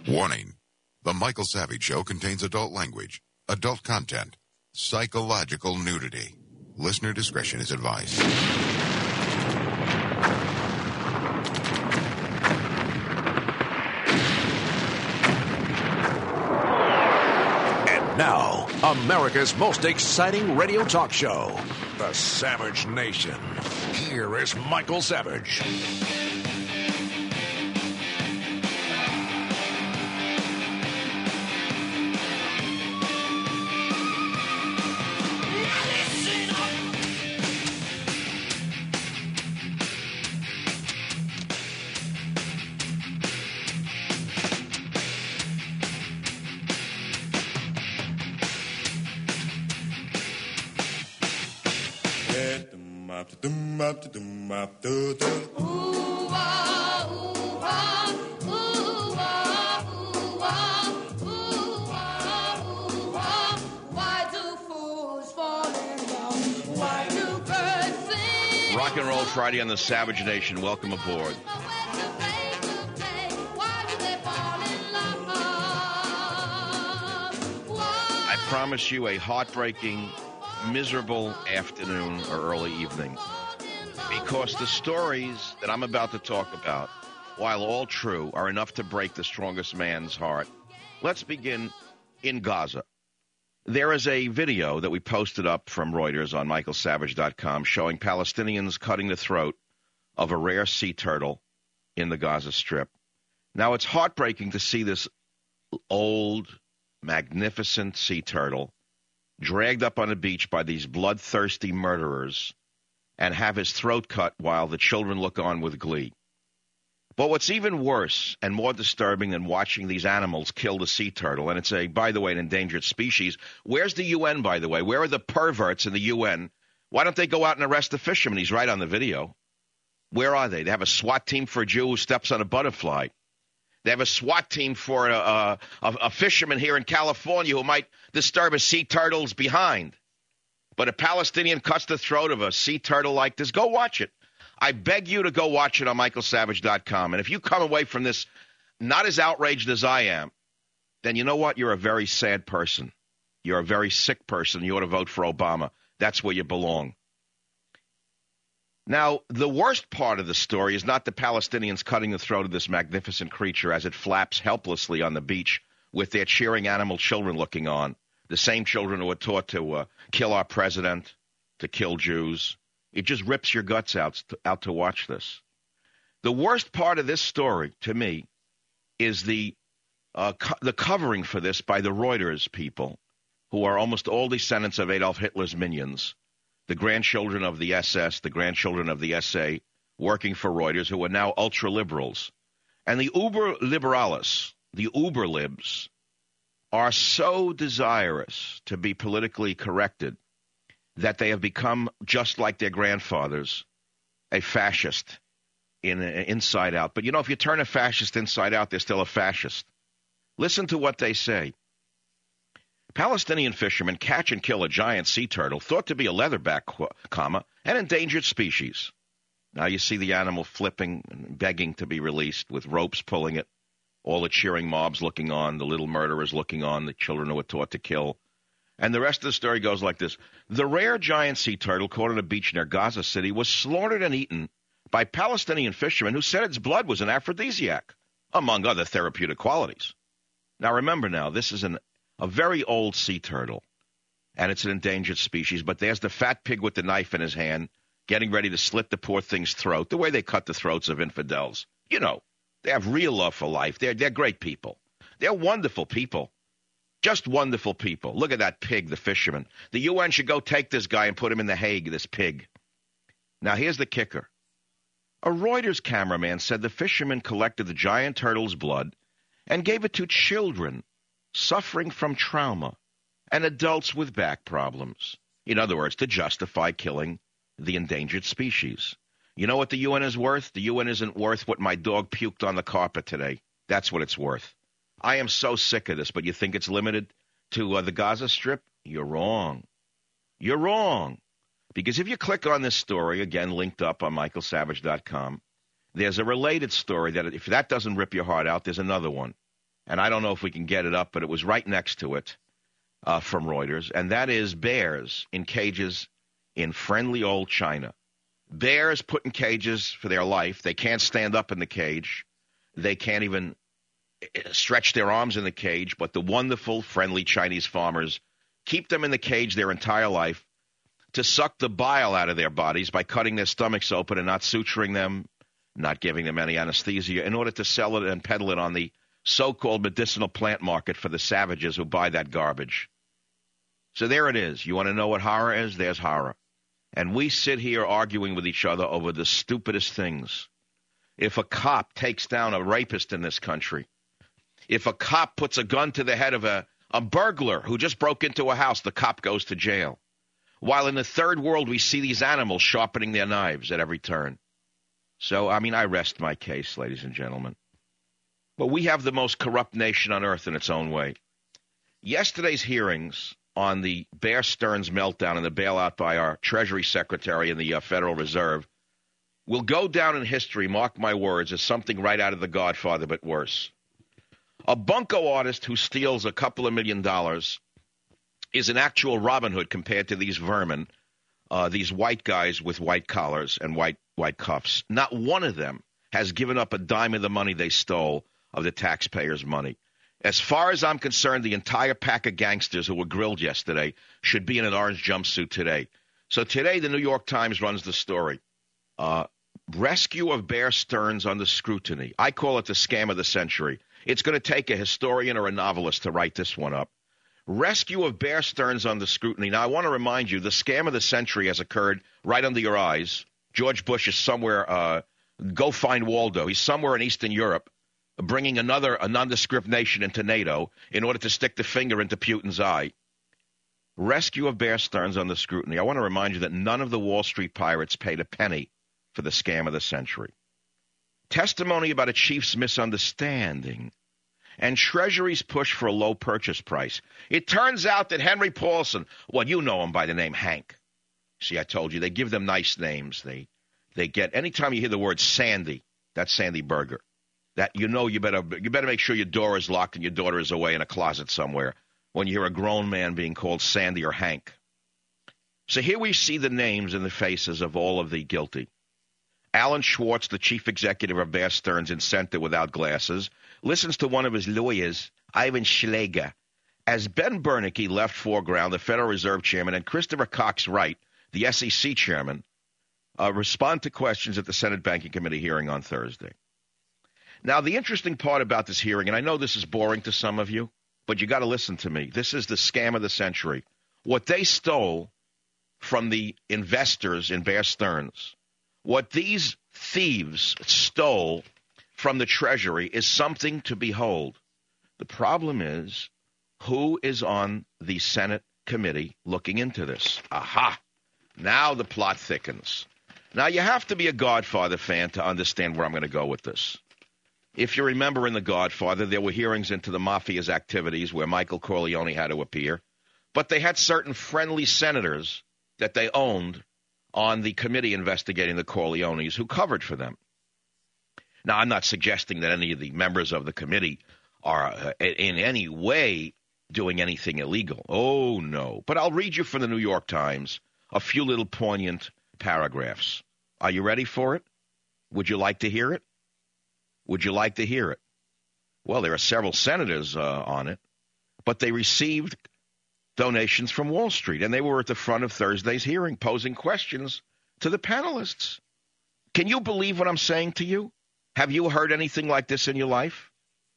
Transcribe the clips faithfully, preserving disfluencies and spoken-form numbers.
Warning. The Michael Savage Show contains adult language, adult content, psychological nudity. Listener discretion is advised. And now, America's most exciting radio talk show, The Savage Nation. Here is Michael Savage. Rock and Roll Friday on the Savage Nation. Welcome aboard. I promise you a heartbreaking, miserable afternoon or early evening, because the stories that I'm about to talk about, while all true, are enough to break the strongest man's heart. Let's begin in Gaza. There is a video that we posted up from Reuters on michael savage dot com showing Palestinians cutting the throat of a rare sea turtle in the Gaza Strip. Now, it's heartbreaking to see this old, magnificent sea turtle dragged up on a beach by these bloodthirsty murderers and have his throat cut while the children look on with glee. But what's even worse and more disturbing than watching these animals kill the sea turtle, and it's a, by the way, an endangered species. Where's the U N, by the way? Where are the perverts in the U N? Why don't they go out and arrest the fisherman? He's right on the video. Where are they? They have a SWAT team for a Jew who steps on a butterfly. They have a SWAT team for a, a, a, a fisherman here in California who might disturb a sea turtle's behind. But a Palestinian cuts the throat of a sea turtle like this. Go watch it. I beg you to go watch it on michael savage dot com. And if you come away from this not as outraged as I am, then you know what? You're a very sad person. You're a very sick person. You ought to vote for Obama. That's where you belong. Now, the worst part of the story is not the Palestinians cutting the throat of this magnificent creature as it flaps helplessly on the beach with their cheering animal children looking on, the same children who were taught to uh, kill our president, to kill Jews. It just rips your guts out, out to watch this. The worst part of this story, to me, is the uh, co- the covering for this by the Reuters people, who are almost all descendants of Adolf Hitler's minions, the grandchildren of the S S, the grandchildren of the S A, working for Reuters, who are now ultra-liberals. And the uber-liberalis, the uber-libs, are so desirous to be politically corrected that they have become, just like their grandfathers, a fascist in, inside out. But, you know, if you turn a fascist inside out, they're still a fascist. Listen to what they say. Palestinian fishermen catch and kill a giant sea turtle, thought to be a leatherback, comma, an endangered species. Now you see the animal flipping and begging to be released, with ropes pulling it, all the cheering mobs looking on, the little murderers looking on, the children who were taught to kill. And the rest of the story goes like this. The rare giant sea turtle caught on a beach near Gaza City was slaughtered and eaten by Palestinian fishermen who said its blood was an aphrodisiac, among other therapeutic qualities. Now, remember now, this is an, a very old sea turtle, and it's an endangered species, but there's the fat pig with the knife in his hand getting ready to slit the poor thing's throat, the way they cut the throats of infidels. You know, they have real love for life. They're, they're great people. They're wonderful people. Just wonderful people. Look at that pig, the fisherman. The U N should go take this guy and put him in The Hague, this pig. Now, here's the kicker. A Reuters cameraman said the fisherman collected the giant turtle's blood and gave it to children suffering from trauma and adults with back problems. In other words, to justify killing the endangered species. You know what the U N is worth? The U N isn't worth what my dog puked on the carpet today. That's what it's worth. I am so sick of this, but you think it's limited to uh, the Gaza Strip? You're wrong. You're wrong. Because if you click on this story, again, linked up on michael savage dot com, there's a related story that if that doesn't rip your heart out, there's another one. and I don't know if we can get it up, but it was right next to it uh, from Reuters, and that is bears in cages in friendly old China. Bears put in cages for their life. They can't stand up in the cage. They can't even stretch their arms in the cage, but the wonderful, friendly Chinese farmers keep them in the cage their entire life to suck the bile out of their bodies by cutting their stomachs open and not suturing them, not giving them any anesthesia, in order to sell it and peddle it on the so-called medicinal plant market for the savages who buy that garbage. So there it is. You want to know what horror is? There's horror. And we sit here arguing with each other over the stupidest things. If a cop takes down a rapist in this country, if a cop puts a gun to the head of a, a burglar who just broke into a house, the cop goes to jail. While in the third world, we see these animals sharpening their knives at every turn. So, I mean, I rest my case, ladies and gentlemen. But we have the most corrupt nation on earth in its own way. Yesterday's hearings on the Bear Stearns meltdown and the bailout by our Treasury Secretary and the uh, Federal Reserve will go down in history, mark my words, as something right out of The Godfather, but worse. A bunco artist who steals a couple of million dollars is an actual Robin Hood compared to these vermin, uh, these white guys with white collars and white white cuffs. Not one of them has given up a dime of the money they stole of the taxpayers' money. As far as I'm concerned, the entire pack of gangsters who were grilled yesterday should be in an orange jumpsuit today. So today the New York Times runs the story. Uh, rescue of Bear Stearns under scrutiny. I call it the scam of the century. It's going to take a historian or a novelist to write this one up. Rescue of Bear Stearns under scrutiny. Now, I want to remind you, the scam of the century has occurred right under your eyes. George Bush is somewhere, uh, go find Waldo. He's somewhere in Eastern Europe, bringing another, a nondescript nation into NATO in order to stick the finger into Putin's eye. Rescue of Bear Stearns under scrutiny. I want to remind you that none of the Wall Street pirates paid a penny for the scam of the century. Testimony about a chief's misunderstanding and Treasury's push for a low purchase price. It turns out that Henry Paulson, well, you know him by the name Hank. See, I told you, they give them nice names. They they get, anytime you hear the word Sandy, that's Sandy Berger. That you know you better you better make sure your door is locked and your daughter is away in a closet somewhere when you hear a grown man being called Sandy or Hank. So here we see the names and the faces of all of the guilty. Alan Schwartz, the chief executive of Bear Stearns in Center without glasses, listens to one of his lawyers, Ivan Schleger, as Ben Bernanke, left foreground, the Federal Reserve chairman, and Christopher Cox Wright, the S E C chairman, uh, respond to questions at the Senate Banking Committee hearing on Thursday. Now, the interesting part about this hearing, and I know this is boring to some of you, but you got to listen to me. This is the scam of the century. What they stole from the investors in Bear Stearns, what these thieves stole from the Treasury is something to behold. The problem is, who is on the Senate committee looking into this? Aha! Now the plot thickens. Now, you have to be a Godfather fan to understand where I'm going to go with this. If you remember in The Godfather, there were hearings into the mafia's activities where Michael Corleone had to appear, but they had certain friendly senators that they owned on the committee investigating the Corleones who covered for them. Now, I'm not suggesting that any of the members of the committee are uh, in any way doing anything illegal. Oh, no. But I'll read you from the New York Times a few little poignant paragraphs. Are you ready for it? Would you like to hear it? Would you like to hear it? Well, there are several senators uh, on it, but they received donations from Wall Street, and they were at the front of Thursday's hearing posing questions to the panelists. Can you believe what I'm saying to you? Have you heard anything like this in your life?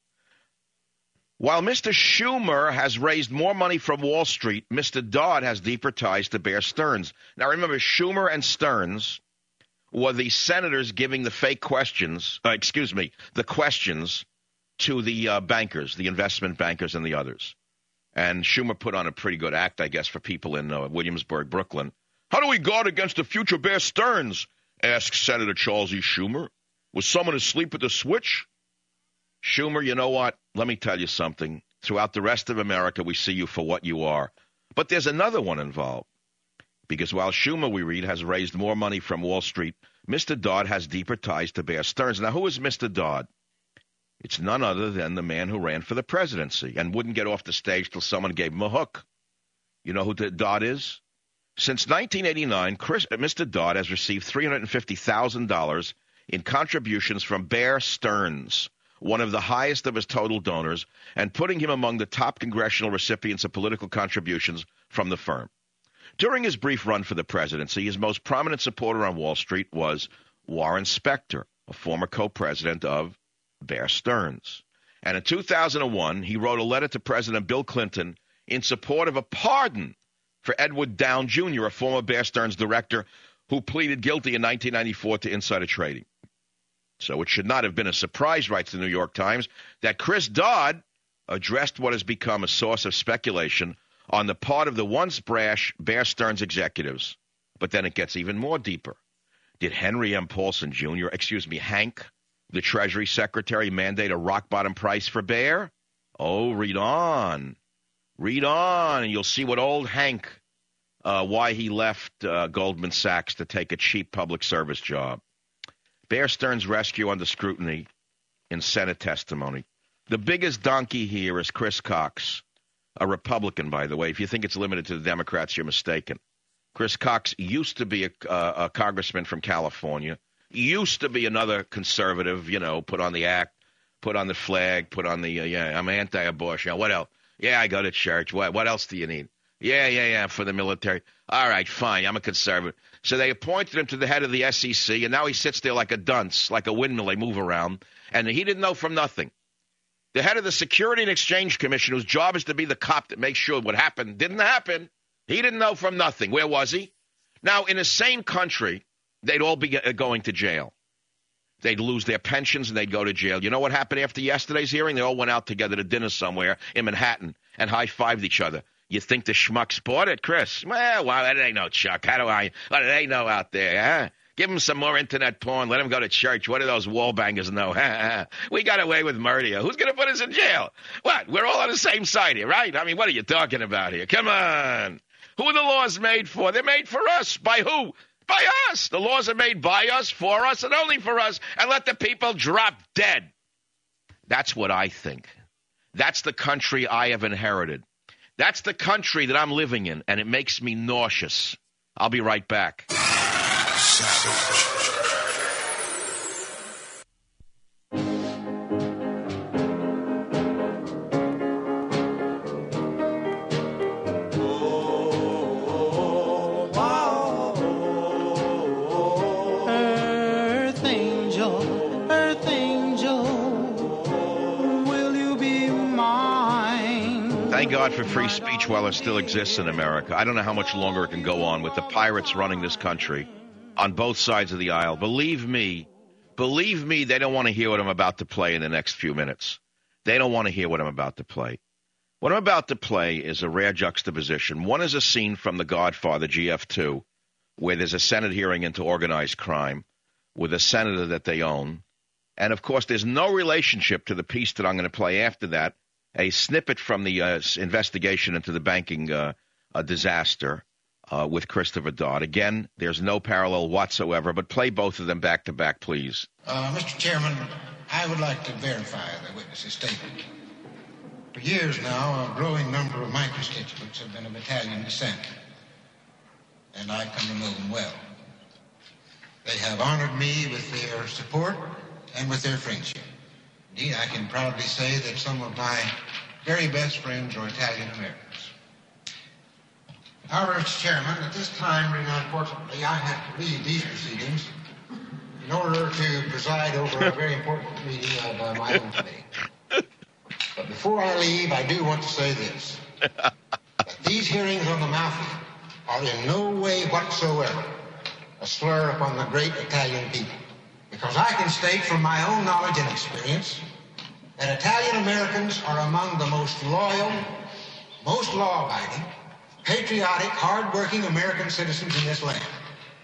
While Mister Schumer has raised more money from Wall Street, Mister Dodd has deeper ties to Bear Stearns. Now, remember, Schumer and Stearns were the senators giving the fake questions, uh, excuse me, the questions to the uh, bankers, the investment bankers and the others. And Schumer put on a pretty good act, I guess, for people in uh, Williamsburg, Brooklyn. How do we guard against the future Bear Stearns? Asked Senator Charles E. Schumer. Was someone asleep at the switch? Schumer, you know what? Let me tell you something. Throughout the rest of America, we see you for what you are. But there's another one involved. Because while Schumer, we read, has raised more money from Wall Street, Mister Dodd has deeper ties to Bear Stearns. Now, who is Mister Dodd? It's none other than the man who ran for the presidency and wouldn't get off the stage till someone gave him a hook. You know who Dodd is? Since nineteen eighty-nine, Chris, Mister Dodd has received three hundred fifty thousand dollars in contributions from Bear Stearns, one of the highest of his total donors, and putting him among the top congressional recipients of political contributions from the firm. During his brief run for the presidency, his most prominent supporter on Wall Street was Warren Spector, a former co-president of Bear Stearns. And in two thousand one, he wrote a letter to President Bill Clinton in support of a pardon for Edward Down Junior, a former Bear Stearns director who pleaded guilty in nineteen ninety-four to insider trading. So it should not have been a surprise, writes the New York Times, that Chris Dodd addressed what has become a source of speculation on the part of the once brash Bear Stearns executives. But then it gets even more deeper. Did Henry M. Paulson Junior, excuse me, Hank, the Treasury Secretary, mandate a rock-bottom price for Bear? Oh, read on. Read on, and you'll see what old Hank, uh, why he left uh, Goldman Sachs to take a cheap public service job. Bear Stearns' rescue under scrutiny in Senate testimony. The biggest donkey here is Chris Cox, a Republican, by the way. If you think it's limited to the Democrats, you're mistaken. Chris Cox used to be a, uh, a congressman from California, used to be another conservative, you know, put on the act, put on the flag, put on the, uh, yeah, I'm anti-abortion. What else? Yeah, I go to church. What, what else do you need? Yeah, yeah, yeah, for the military. All right, fine, I'm a conservative. So they appointed him to the head of the S E C, and now he sits there like a dunce, like a windmill. They move around, and he didn't know from nothing. The head of the Security and Exchange Commission, whose job is to be the cop that makes sure what happened didn't happen, he didn't know from nothing. Where was he? Now, in a sane country, they'd all be going to jail. They'd lose their pensions, and they'd go to jail. You know what happened after yesterday's hearing? They all went out together to dinner somewhere in Manhattan and high-fived each other. You think the schmucks bought it, Chris? Well, well, what do they know, Chuck? How do I, what do they know out there, huh? Give them some more internet porn. Let them go to church. What do those wall bangers know? We got away with murder. Who's going to put us in jail? What? We're all on the same side here, right? I mean, what are you talking about here? Come on. Who are the laws made for? They're made for us. By who? By us. The laws are made by us, for us, and only for us. And let the people drop dead. That's what I think. That's the country I have inherited. That's the country that I'm living in, and it makes me nauseous. I'll be right back. Savage. Thank God for free speech while it still exists in America. I don't know how much longer it can go on with the pirates running this country on both sides of the aisle. Believe me, believe me, they don't want to hear what I'm about to play in the next few minutes. They don't want to hear what I'm about to play. What I'm about to play is a rare juxtaposition. One is a scene from The Godfather, G F two, where there's a Senate hearing into organized crime with a senator that they own. And, of course, there's no relationship to the piece that I'm going to play after that, a snippet from the uh, investigation into the banking uh, uh, disaster uh, with Christopher Dodd. Again, there's no parallel whatsoever, but play both of them back to back, please. Uh, Mister Chairman, I would like to verify the witness's statement. For years now, a growing number of my constituents have been of Italian descent, and I come to know them well. They have honored me with their support and with their friendship. Indeed, I can proudly say that some of my very best friends are Italian Americans. However, Mister Chairman, at this time, unfortunately, I have to leave these proceedings in order to preside over a very important meeting of uh, my own committee. But before I leave, I do want to say this. That these hearings on the mafia are in no way whatsoever a slur upon the great Italian people. Because I can state from my own knowledge and experience that Italian Americans are among the most loyal, most law-abiding, patriotic, hard-working American citizens in this land.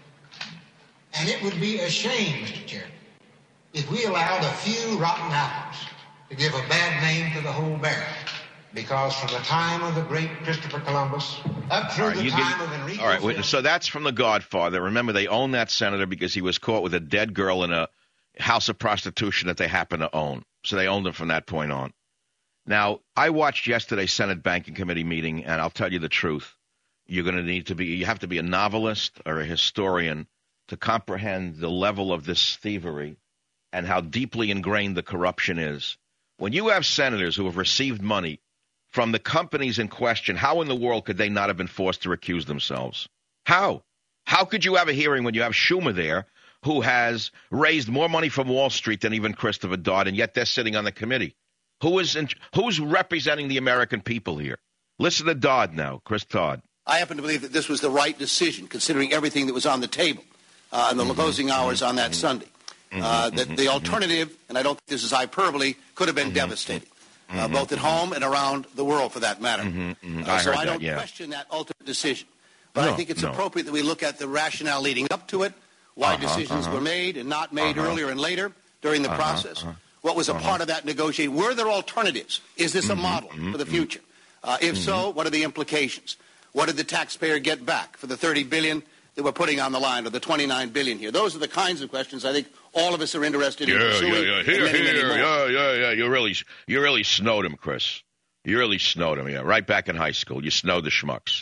And it would be a shame, Mister Chairman, if we allowed a few rotten apples to give a bad name to the whole barrel. Because from the time of the great Christopher Columbus up through right, the time get, of Enrico... All right, wait, so that's from The Godfather. Remember, they own that senator because he was caught with a dead girl in a house of prostitution that they happen to own. So they owned them from that point on. Now, I watched yesterday's Senate Banking Committee meeting, and I'll tell you the truth. You're going to need to be, you have to be a novelist or a historian to comprehend the level of this thievery and how deeply ingrained the corruption is. When you have senators who have received money from the companies in question, how in the world could they not have been forced to recuse themselves? How? How could you have a hearing when you have Schumer there, who has raised more money from Wall Street than even Christopher Dodd, and yet they're sitting on the committee? Who is in, who's representing the American people here? Listen to Dodd now, Chris Dodd. I happen to believe that this was the right decision, considering everything that was on the table uh, and the mm-hmm. closing hours on that mm-hmm. Sunday. Mm-hmm. Uh, that the alternative, and I don't think this is hyperbole, could have been mm-hmm. devastating, mm-hmm. uh, both at home and around the world, for that matter. Mm-hmm. Mm-hmm. Uh, I so heard I don't that, yeah. question that ultimate decision. But no, I think it's no. appropriate that we look at the rationale leading up to it, why uh-huh, decisions uh-huh. were made and not made uh-huh. earlier and later during the uh-huh, process. uh-huh. What was a uh-huh. part of that negotiation? Were there alternatives? Is this mm-hmm. a model mm-hmm. for the future? Uh, if mm-hmm. so, what are the implications? What did the taxpayer get back for the thirty billion dollars that we're putting on the line, or the twenty-nine billion dollars here? Those are the kinds of questions I think all of us are interested in yeah, pursuing. Yeah, yeah, here, many, here, many yeah, yeah, yeah. You really, you really snowed him, Chris. You really snowed him, yeah. Right back in high school, you snowed the schmucks.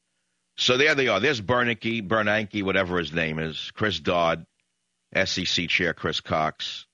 So there they are. There's Bernanke, Bernanke, whatever his name is, Chris Dodd, S E C Chair Chris Cox,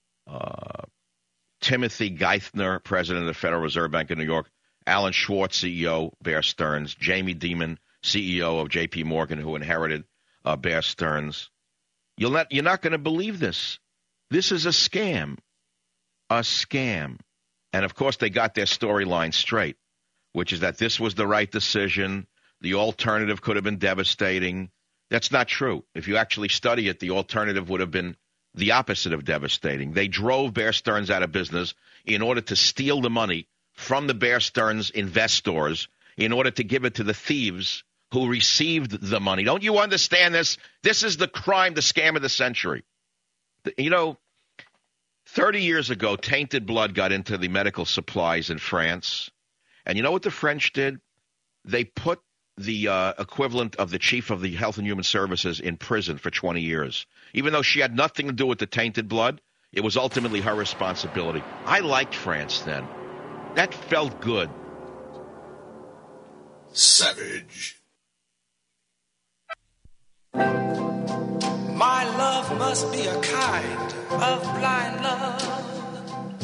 uh, Timothy Geithner, President of the Federal Reserve Bank of New York, Alan Schwartz, C E O, Bear Stearns, Jamie Dimon, C E O of J P Morgan, who inherited uh, Bear Stearns. You'll not, you're not going to believe this. This is a scam. A scam. And, of course, they got their storyline straight, which is that this was the right decision. The alternative could have been devastating. That's not true. If you actually study it, the alternative would have been the opposite of devastating. They drove Bear Stearns out of business in order to steal the money from the Bear Stearns investors in order to give it to the thieves who received the money. Don't you understand this? This is the crime, the scam of the century. You know, thirty years ago, tainted blood got into the medical supplies in France. And you know what the French did? They put the uh, equivalent of the chief of the Health and Human Services in prison for twenty years. Even though she had nothing to do with the tainted blood, it was ultimately her responsibility. I liked France then. That felt good. Savage. My love must be a kind of blind love.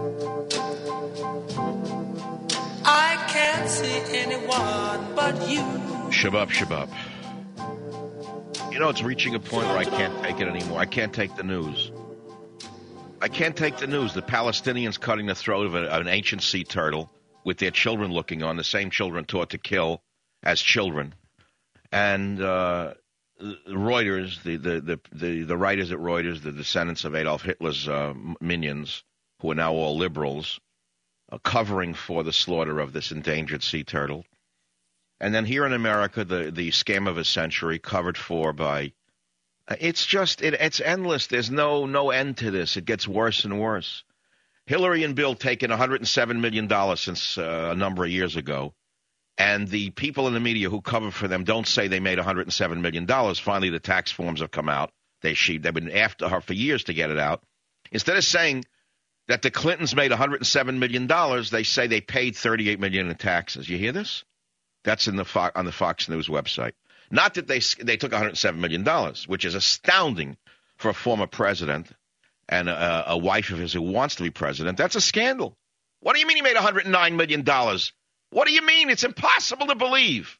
I can't see anyone but you. Shabab, shabab. You know, it's reaching a point where I can't take it anymore. I can't take the news. I can't take the news. The Palestinians cutting the throat of a, an ancient sea turtle with their children looking on, the same children taught to kill as children. And uh, Reuters, the, the, the, the, the writers at Reuters, the descendants of Adolf Hitler's uh, minions, who are now all liberals, uh, covering for the slaughter of this endangered sea turtle. And then here in America, the, the scam of a century covered for by It's just, it, it's endless. There's no no end to this. It gets worse and worse. Hillary and Bill taking one hundred seven million dollars since uh, a number of years ago, and the people in the media who cover for them don't say they made one hundred seven million dollars. Finally, the tax forms have come out. They, she, they've been after her for years to get it out. Instead of saying that the Clintons made one hundred seven million dollars, they say they paid thirty-eight million dollars in taxes. You hear this? That's in the Fo- on the Fox News website. Not that they they took one hundred seven million dollars, which is astounding for a former president and a, a wife of his who wants to be president. That's a scandal. What do you mean he made one hundred nine million dollars? What do you mean? It's impossible to believe.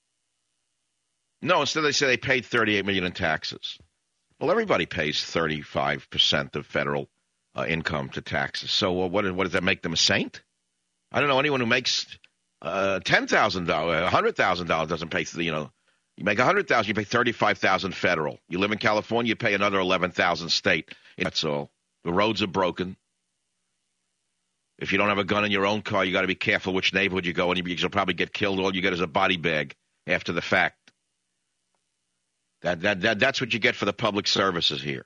No, instead they say they paid thirty-eight million dollars in taxes. Well, everybody pays thirty-five percent of federal uh, income to taxes. So uh, what, what does that make them a saint? I don't know. Anyone who makes uh, ten thousand dollars, one hundred thousand dollars doesn't pay, you know, you make one hundred thousand dollars, you pay thirty-five thousand dollars federal. You live in California, you pay another eleven thousand dollars state. That's all. The roads are broken. If you don't have a gun in your own car, you got to be careful which neighborhood you go in. You'll probably get killed. All you get is a body bag after the fact. That, that, that, that's what you get for the public services here.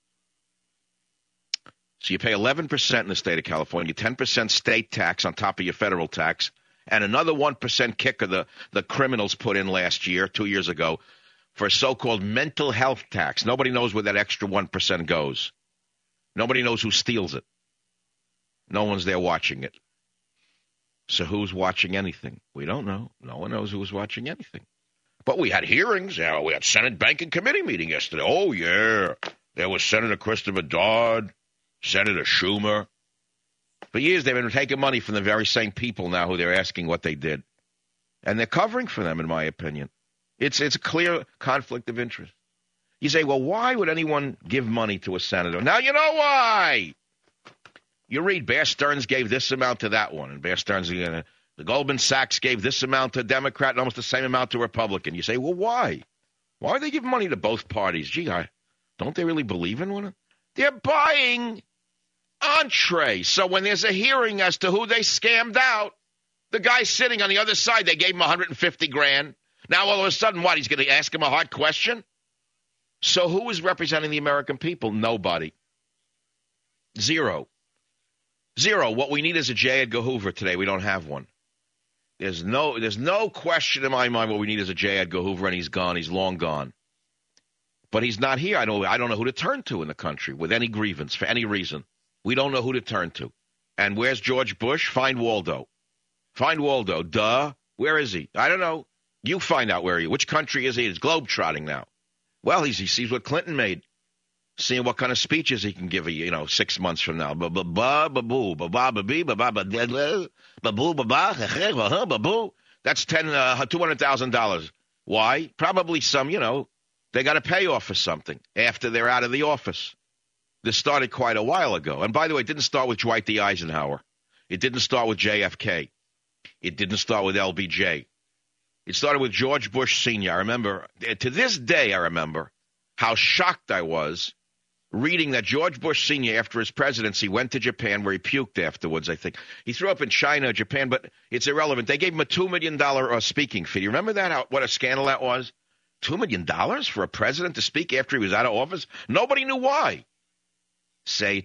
So you pay eleven percent in the state of California, ten percent state tax on top of your federal tax, and another one percent kicker the, the criminals put in last year, two years ago, for a so-called mental health tax. Nobody knows where that extra one percent goes. Nobody knows who steals it. No one's there watching it. So who's watching anything? We don't know. No one knows who's watching anything. But we had hearings. You know, we had Senate Banking Committee meeting yesterday. Oh, yeah. There was Senator Christopher Dodd, Senator Schumer. For years, they've been taking money from the very same people now who they're asking what they did. And they're covering for them, in my opinion. It's it's a clear conflict of interest. You say, well, why would anyone give money to a senator? Now, you know why. You read Bear Stearns gave this amount to that one, and Bear Stearns, uh, the Goldman Sachs gave this amount to Democrat and almost the same amount to Republican. You say, well, why? Why are they giving money to both parties? Gee, I, don't they really believe in one? They're buying entree. So when there's a hearing as to who they scammed out, the guy sitting on the other side, they gave him one hundred fifty grand. Now, all of a sudden, what, he's going to ask him a hard question? So who is representing the American people? Nobody. Zero. Zero. What we need is a J. Edgar Hoover today. We don't have one. There's no there's no question in my mind what we need is a J. Edgar Hoover, and he's gone. He's long gone. But he's not here. I don't, I don't know who to turn to in the country with any grievance, for any reason. We don't know who to turn to. And where's George Bush? Find Waldo. Find Waldo. Duh. Where is he? I don't know. You find out where he is. Which country is he? He's globetrotting now. Well, he's, he sees what Clinton made. Seeing what kind of speeches he can give, you know, six months from now. That's ten, uh, two hundred thousand dollars. Why? Probably some, you know, they got to pay off for something after they're out of the office. This started quite a while ago. And by the way, it didn't start with Dwight D. Eisenhower. It didn't start with J F K. It didn't start with L B J. It started with George Bush Senior I remember, to this day I remember, how shocked I was reading that George Bush Senior, after his presidency, went to Japan where he puked afterwards, I think. He threw up in China, Japan, but it's irrelevant. They gave him a two million dollars uh, speaking fee. You remember that? How, what a scandal that was? two million dollars for a president to speak after he was out of office? Nobody knew why. Say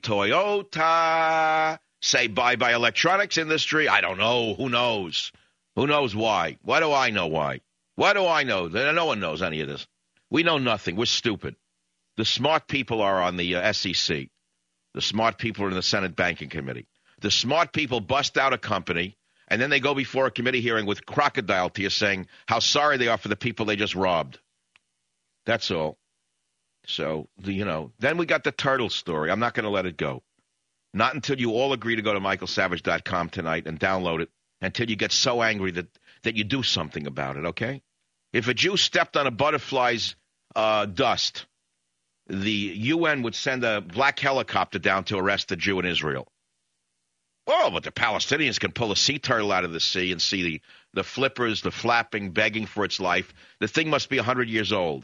Toyota, say bye-bye electronics industry. I don't know. Who knows? Who knows why? Why do I know why? Why do I know? No one knows any of this. We know nothing. We're stupid. The smart people are on the uh, S E C. The smart people are in the Senate Banking Committee. The smart people bust out a company, and then they go before a committee hearing with crocodile tears saying how sorry they are for the people they just robbed. That's all. So, the, you know, then we got the turtle story. I'm not going to let it go. Not until you all agree to go to michael savage dot com tonight and download it, until you get so angry that, that you do something about it, okay? If a Jew stepped on a butterfly's uh, dust, the U N would send a black helicopter down to arrest the Jew in Israel. Oh, but the Palestinians can pull a sea turtle out of the sea and see the, the flippers, the flapping, begging for its life. The thing must be one hundred years old.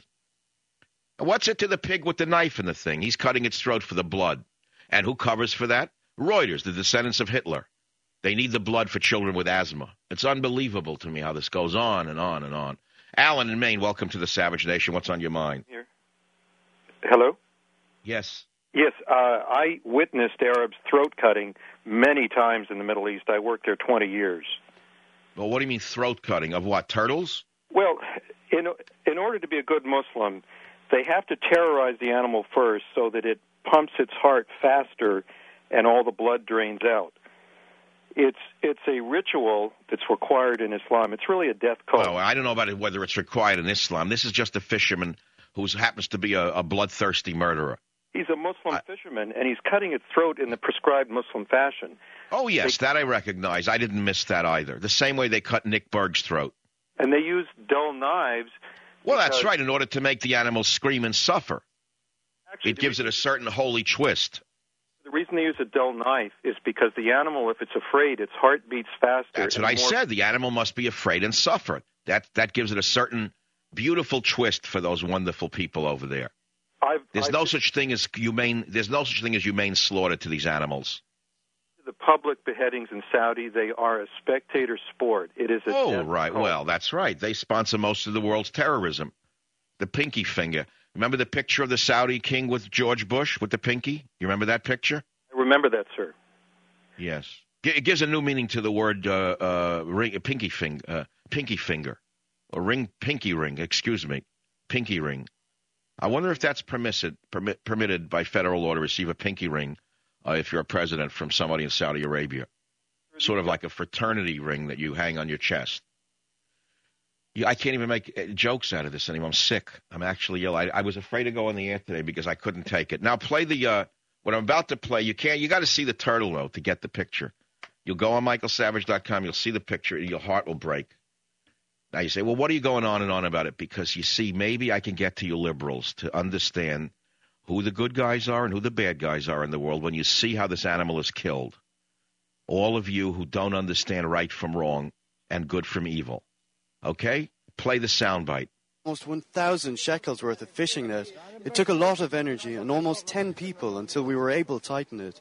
And what's it to the pig with the knife in the thing? He's cutting its throat for the blood. And who covers for that? Reuters, the descendants of Hitler. They need the blood for children with asthma. It's unbelievable to me how this goes on and on and on. Alan in Maine, welcome to the Savage Nation. What's on your mind? Here. Hello? Yes. Yes, uh, I witnessed Arabs throat cutting many times in the Middle East. I worked there twenty years. Well, what do you mean throat cutting? Of what, turtles? Well, in in order to be a good Muslim, they have to terrorize the animal first so that it pumps its heart faster and all the blood drains out. It's it's a ritual that's required in Islam. It's really a death code. Oh, I don't know about it, whether it's required in Islam. This is just a fisherman who happens to be a, a bloodthirsty murderer. He's a Muslim I, fisherman, and he's cutting its throat in the prescribed Muslim fashion. Oh, yes, they, that I recognize. I didn't miss that either. The same way they cut Nick Berg's throat. And they use dull knives. Well, that's right, in order to make the animal scream and suffer. Actually, it gives it a certain holy twist. The reason they use a dull knife is because the animal, if it's afraid, its heart beats faster. That's what I more... said. The animal must be afraid and suffer. That that gives it a certain beautiful twist for those wonderful people over there. I've, there's I've no been... such thing as humane. There's no such thing as humane slaughter to these animals. The public beheadings in Saudi, they are a spectator sport. It is a oh, right. Cult. Well, that's right. They sponsor most of the world's terrorism. The pinky finger. Remember the picture of the Saudi king with George Bush with the pinky? You remember that picture? I remember that, sir. Yes. It gives a new meaning to the word uh, uh, ring, pinky, fing, uh, pinky finger. Or ring, pinky ring, excuse me. Pinky ring. I wonder if that's permitted, permit, permitted by federal law to receive a pinky ring uh, if you're a president from somebody in Saudi Arabia. Sort of like a fraternity ring that you hang on your chest. Yeah, I can't even make uh, jokes out of this anymore. I'm sick. I'm actually ill. I, I was afraid to go on the air today because I couldn't take it. Now play the uh, what I'm about to play. You can't. You got to see the turtle though to get the picture. You'll go on Michael Savage dot com. You'll see the picture. And your heart will break. Now you say, well, what are you going on and on about it? Because you see, maybe I can get to you liberals to understand who the good guys are and who the bad guys are in the world when you see how this animal is killed. All of you who don't understand right from wrong and good from evil. Okay? Play the soundbite. Almost one thousand shekels worth of fishing net. It took a lot of energy and almost ten people until we were able to tighten it.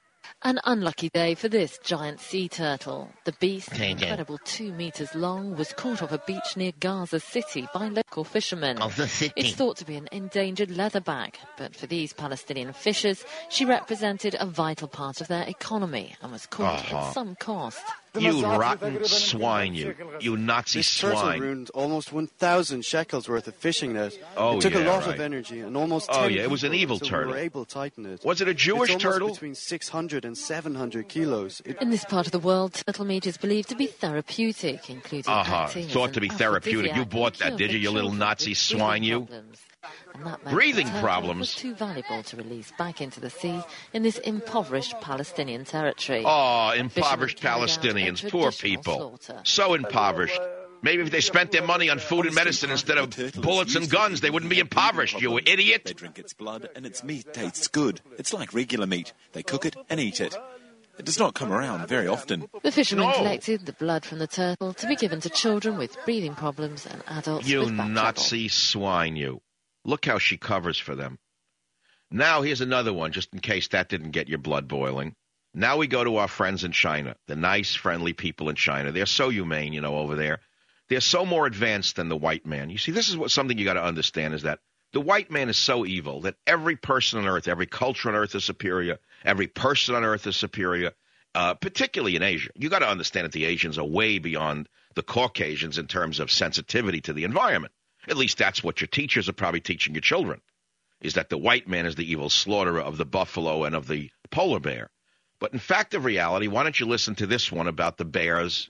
An unlucky day for this giant sea turtle. The beast, an incredible two metres long, was caught off a beach near Gaza City by local fishermen. Of the city. It's thought to be an endangered leatherback, but for these Palestinian fishers, she represented a vital part of their economy and was caught Uh-huh. at some cost. You rotten swine, you. You Nazi This swine. turtle ruined almost one thousand shekels worth of fishing net. Oh, it took yeah, a lot right. of energy and almost Oh, ten yeah, it was an people evil until turtle. we were able to tighten it. Was it a Jewish it's almost turtle? between six hundred and seven hundred kilos. It In this part of the world, turtle meat is believed to be therapeutic, including Uh-huh. acting as Thought an to be therapeutic. You aphrodisiac bought and that, did you, cure you for little children Nazi with swine, breathing you? problems. And that meant Breathing the turtle problems? was too valuable to release back into the sea in this impoverished Palestinian territory. Oh, Fishermen impoverished carried out Palestinians, a poor traditional people. slaughter. So impoverished. Maybe if they spent their money on food and medicine instead of bullets and guns, they wouldn't be impoverished, you They idiot. drink its blood, and its meat tastes good. It's like regular meat. They cook it and eat it. It does not come around very often. The fishermen No. collected the blood from the turtle to be given to children with breathing problems and adults You with back Nazi swine, you. Look how she covers for them. Now here's another one, just in case that didn't get your blood boiling. Now we go to our friends in China, the nice, friendly people in China. They're so humane, you know, over there. They're so more advanced than the white man. You see, this is what something you got to understand is that the white man is so evil that every person on earth, every culture on earth is superior. Every person on earth is superior, uh, particularly in Asia. You got to understand that the Asians are way beyond the Caucasians in terms of sensitivity to the environment. At least that's what your teachers are probably teaching your children, is that the white man is the evil slaughterer of the buffalo and of the polar bear. But in fact of reality, why don't you listen to this one about the bears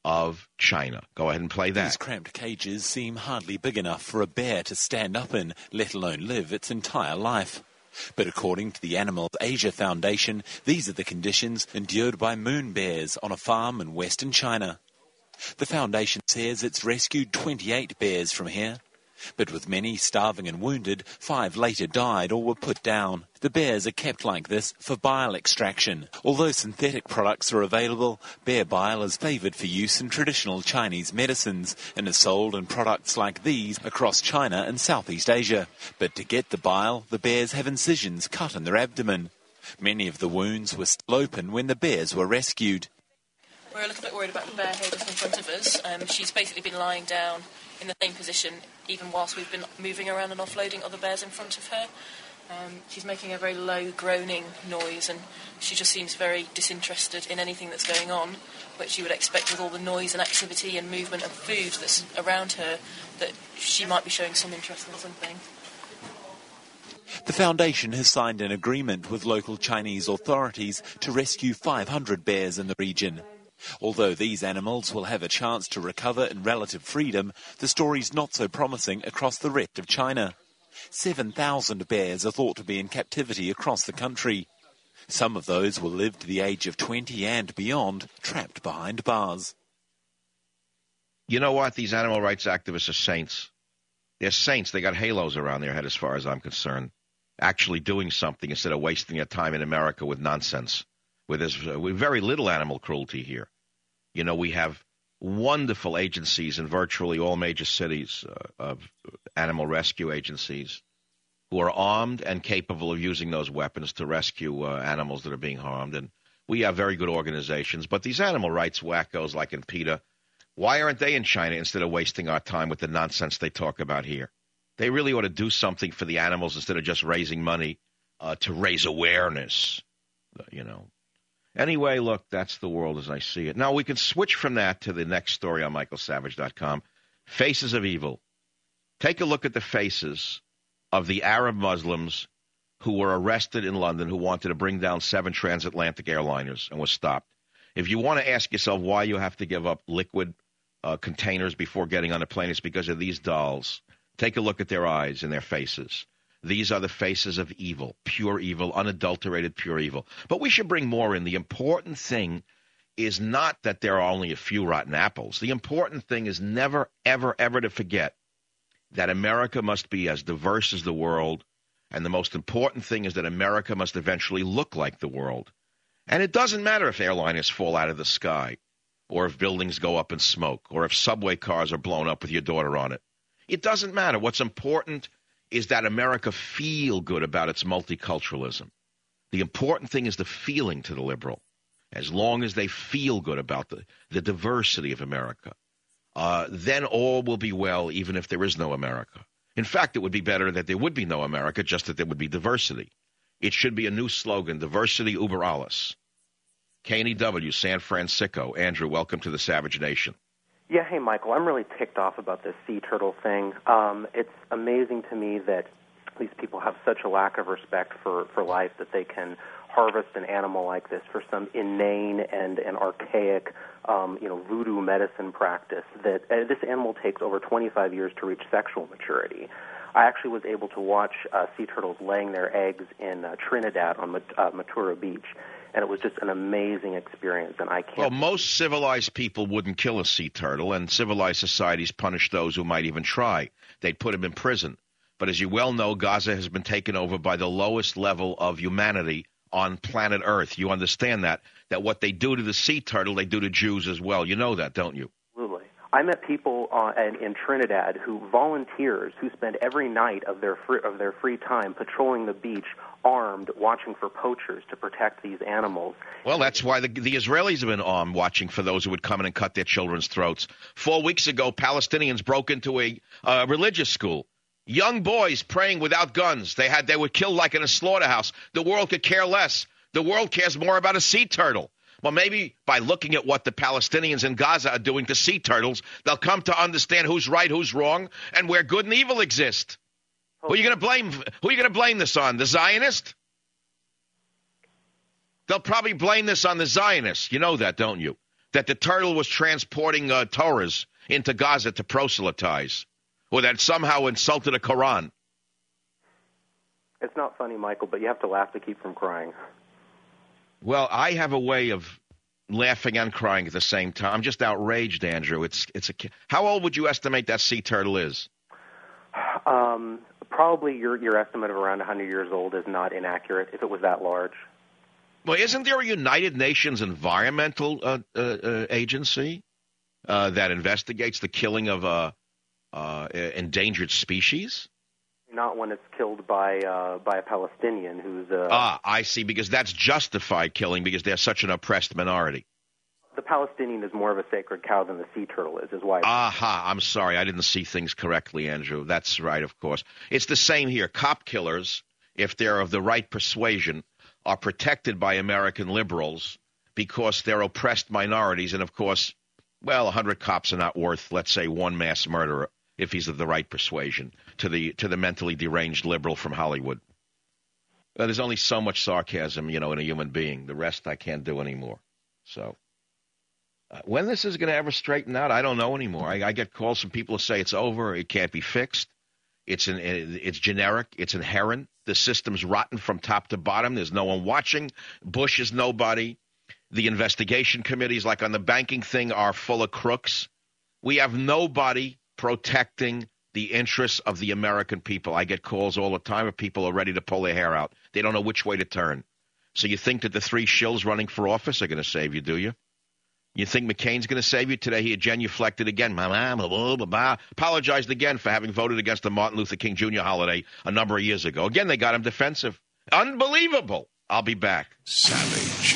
of China? Go ahead and play that. These cramped cages seem hardly big enough for a bear to stand up in, let alone live its entire life. But according to the Animal Asia Foundation, these are the conditions endured by moon bears on a farm in western China. The foundation says it's rescued twenty-eight bears from here. But with many starving and wounded, five later died or were put down. The bears are kept like this for bile extraction. Although synthetic products are available, bear bile is favoured for use in traditional Chinese medicines and is sold in products like these across China and Southeast Asia. But to get the bile, the bears have incisions cut in their abdomen. Many of the wounds were still open when the bears were rescued. We're a little bit worried about the bear here just in front of us. Um, she's basically been lying down in the same position even whilst we've been moving around and offloading other bears in front of her. Um, she's making a very low groaning noise and she just seems very disinterested in anything that's going on, which you would expect with all the noise and activity and movement and food that's around her, that she might be showing some interest in something. The foundation has signed an agreement with local Chinese authorities to rescue five hundred bears in the region. Although these animals will have a chance to recover in relative freedom, the story's not so promising across the rest of China. seven thousand bears are thought to be in captivity across the country. Some of those will live to the age of twenty and beyond, trapped behind bars. You know what? These animal rights activists are saints. They're saints. They got halos around their head as far as I'm concerned. Actually doing something instead of wasting their time in America with nonsense. Where there's uh, very little animal cruelty here. You know, we have wonderful agencies in virtually all major cities uh, of animal rescue agencies who are armed and capable of using those weapons to rescue uh, animals that are being harmed. And we have very good organizations. But these animal rights wackos like in PETA, why aren't they in China instead of wasting our time with the nonsense they talk about here? They really ought to do something for the animals instead of just raising money uh, to raise awareness, you know. Anyway, look, that's the world as I see it. Now, we can switch from that to the next story on Michael Savage dot com, Faces of Evil. Take a look at the faces of the Arab Muslims who were arrested in London who wanted to bring down seven transatlantic airliners and was stopped. If you want to ask yourself why you have to give up liquid uh, containers before getting on a plane, it's because of these dolls. Take a look at their eyes and their faces. These are the faces of evil, pure evil, unadulterated pure evil. But we should bring more in. The important thing is not that there are only a few rotten apples. The important thing is never, ever, ever to forget that America must be as diverse as the world, and the most important thing is that America must eventually look like the world. And it doesn't matter if airliners fall out of the sky, or if buildings go up in smoke, or if subway cars are blown up with your daughter on it. It doesn't matter. What's important is that America feel good about its multiculturalism. The important thing is the feeling to the liberal. As long as they feel good about the, the diversity of America, uh, then all will be well, even if there is no America. In fact, it would be better that there would be no America, just that there would be diversity. It should be a new slogan, diversity uber alles. K N E W, San Francisco. Andrew, welcome to the Savage Nation. Yeah, hey, Michael, I'm really ticked off about this sea turtle thing. Um, it's amazing to me that these people have such a lack of respect for, for life that they can harvest an animal like this for some inane and, and archaic, um, you know, voodoo medicine practice. That uh, this animal takes over twenty-five years to reach sexual maturity. I actually was able to watch uh, sea turtles laying their eggs in uh, Trinidad on Mat- uh, Matura Beach, and it was just an amazing experience. And I can't. Well, most civilized people wouldn't kill a sea turtle, and civilized societies punish those who might even try. They'd put them in prison. But as you well know, Gaza has been taken over by the lowest level of humanity on planet Earth. You understand that, that what they do to the sea turtle, they do to Jews as well. You know that, don't you? Absolutely. I met people uh, in, in Trinidad who volunteers who spend every night of their free, of their free time patrolling the beach, armed, watching for poachers to protect these animals. Well, that's why the, the Israelis have been armed, watching for those who would come in and cut their children's throats. Four weeks ago, Palestinians broke into a uh, religious school. Young boys praying without guns. They had they were killed like in a slaughterhouse. The world could care less. The world cares more about a sea turtle. Well, maybe by looking at what the Palestinians in Gaza are doing to sea turtles, they'll come to understand who's right, who's wrong, and where good and evil exist. Who are you going to blame? Who are you going to blame this on? The Zionist? They'll probably blame this on the Zionists. You know that, don't you? That the turtle was transporting uh, Torahs into Gaza to proselytize. Or that somehow insulted a Quran. It's not funny, Michael, but you have to laugh to keep from crying. Well, I have a way of laughing and crying at the same time. I'm just outraged, Andrew. It's it's a. How old would you estimate that sea turtle is? Um, probably your your estimate of around one hundred years old is not inaccurate if it was that large. Well, isn't there a United Nations environmental uh, uh, uh, agency uh, that investigates the killing of uh, uh, endangered species? Not when it's killed by uh, by a Palestinian who's uh, ah, I see, because that's justified killing because they're such an oppressed minority. The Palestinian is more of a sacred cow than the sea turtle is, is why. Aha, I'm sorry, I didn't see things correctly, Andrew. That's right, of course. It's the same here. Cop killers, if they're of the right persuasion, are protected by American liberals because they're oppressed minorities, and of course, well, one hundred cops are not worth, let's say, one mass murderer if he's of the right persuasion to the to the mentally deranged liberal from Hollywood. Uh, there's only so much sarcasm, you know, in a human being. The rest I can't do anymore. So uh, when this is going to ever straighten out, I don't know anymore. I, I get calls from people who say it's over, it can't be fixed. It's an, it's generic, it's inherent. The system's rotten from top to bottom. There's no one watching. Bush is nobody. The investigation committees, like on the banking thing, are full of crooks. We have nobody protecting the interests of the American people. I get calls all the time of people who are ready to pull their hair out. They don't know which way to turn. So you think that the three shills running for office are going to save you, do you? You think McCain's going to save you? Today he genuflected again. Apologized again for having voted against the Martin Luther King Junior holiday a number of years ago. Again, they got him defensive. Unbelievable. I'll be back. Savage.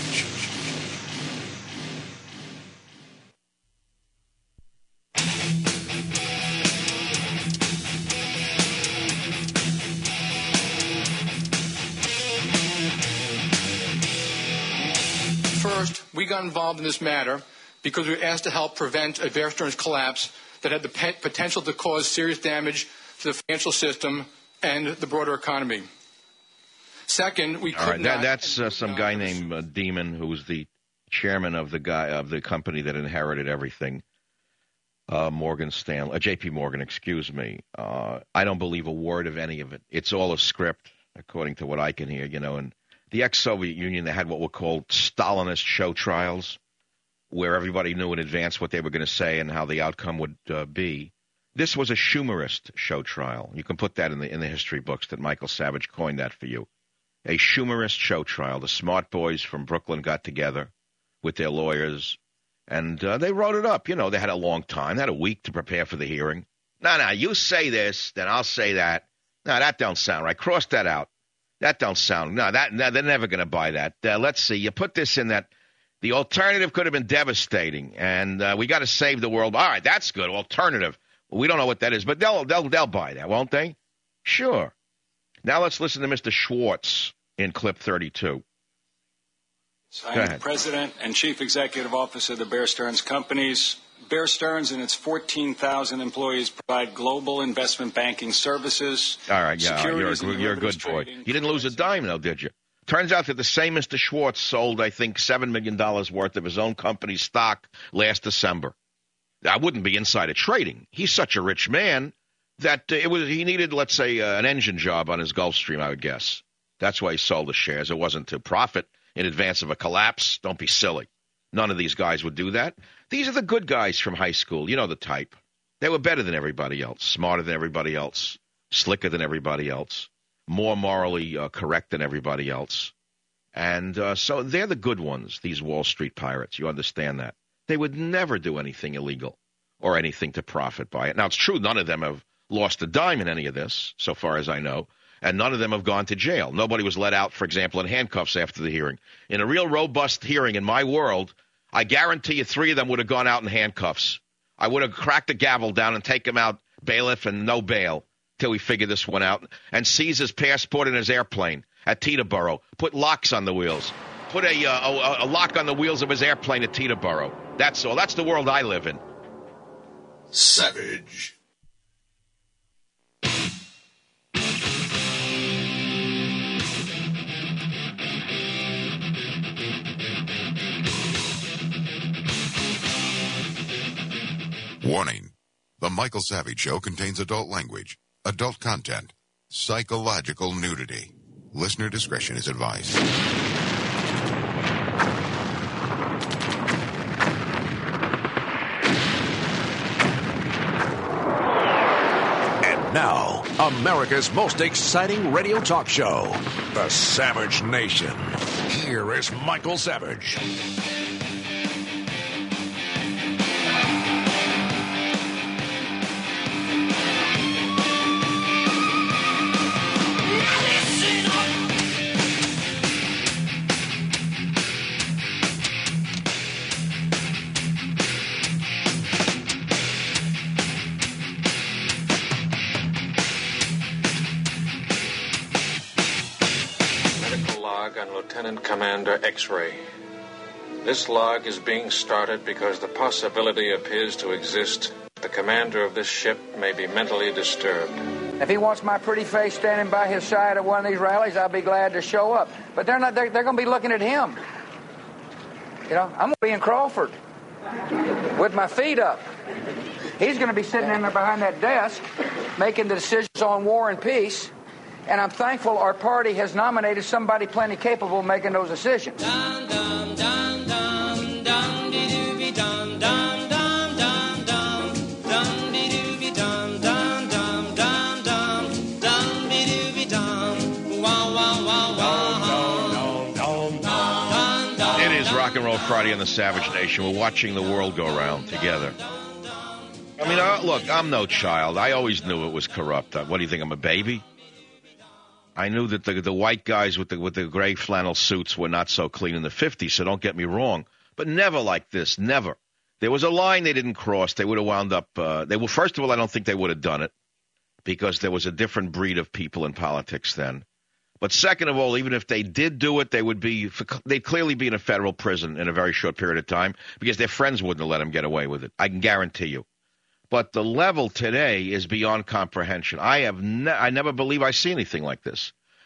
First, we got involved in this matter because we were asked to help prevent a Bear Stearns collapse that had the potential to cause serious damage to the financial system and the broader economy. Second, we could All right, not. that, that's uh, some guy named uh, Demon, who was the chairman of the guy of the company that inherited everything. Uh, Morgan Stanley, uh, J P Morgan, excuse me. Uh, I don't believe a word of any of it. It's all a script, according to what I can hear. You know, and the ex-Soviet Union, they had what were called Stalinist show trials, where everybody knew in advance what they were going to say and how the outcome would uh, be. This was a Schumerist show trial. You can put that in the in the history books that Michael Savage coined that for you. A Schumerist show trial. The smart boys from Brooklyn got together with their lawyers, and uh, they wrote it up. You know, they had a long time. They had a week to prepare for the hearing. No, no, you say this, then I'll say that. No, that don't sound right. Cross that out. That don't sound – no, that no, they're never going to buy that. Uh, let's see. You put this in that – the alternative could have been devastating, and uh, we got to save the world. All right, that's good. Alternative. Well, we don't know what that is, but they'll they'll they'll buy that, won't they? Sure. Now let's listen to Mister Schwartz in clip thirty-two. I'm the President and Chief Executive Officer of the Bear Stearns Companies. Bear Stearns and its fourteen thousand employees provide global investment banking services. All right, yeah, you're a, you're a good boy. trading. You didn't lose a dime, though, did you? Turns out that the same Mister Schwartz sold, I think, seven million dollars worth of his own company's stock last December. I wouldn't be insider trading. He's such a rich man that uh, it was he needed, let's say, uh, an engine job on his Gulfstream, I would guess. That's why he sold the shares. It wasn't to profit in advance of a collapse. Don't be silly. None of these guys would do that. These are the good guys from high school. You know the type. They were better than everybody else, smarter than everybody else, slicker than everybody else, more morally uh, correct than everybody else. And uh, so they're the good ones, these Wall Street pirates. You understand that. They would never do anything illegal or anything to profit by it. Now, it's true none of them have lost a dime in any of this, so far as I know, and none of them have gone to jail. Nobody was let out, for example, in handcuffs after the hearing. In a real robust hearing in my world, I guarantee you three of them would have gone out in handcuffs. I would have cracked the gavel down and taken them out, bailiff and no bail, till we figure this one out, and seize his passport and his airplane at Teterboro. Put locks on the wheels. Put a, uh, a, a lock on the wheels of his airplane at Teterboro. That's all. That's the world I live in. Savage. Warning. The Michael Savage Show contains adult language, adult content, psychological nudity. Listener discretion is advised. And now, America's most exciting radio talk show, The Savage Nation. Here is Michael Savage. Lieutenant Commander X-Ray. This log is being started because the possibility appears to exist the commander of this ship may be mentally disturbed. If he wants my pretty face standing by his side at one of these rallies, I'll be glad to show up. But they're not. They're, they're going to be looking at him. You know, I'm going to be in Crawford with my feet up. He's going to be sitting in there behind that desk making the decisions on war and peace. And I'm thankful our party has nominated somebody plenty capable of making those decisions. Dun, dun, dun, dun, dun, dee dun, dun, dun, dun, dun, dun, dee dun, dun, dun, dun, dun, dun, dee dun, wow, wow, wow, wow. It is Rock and Roll Friday on the Savage Nation. We're watching the world go around together. I mean, uh, look, I'm no child. I always knew it was corrupt. Uh, what do you think? I'm a baby? I knew that the the white guys with the with the gray flannel suits were not so clean in the fifties, so don't get me wrong. But never like this, never. There was a line they didn't cross. They would have wound up uh, – they well, first of all, I don't think they would have done it because there was a different breed of people in politics then. But second of all, even if they did do it, they would be – they'd clearly be in a federal prison in a very short period of time because their friends wouldn't have let them get away with it. I can guarantee you. But the level today is beyond comprehension. I have ne- I never believe I see anything like this.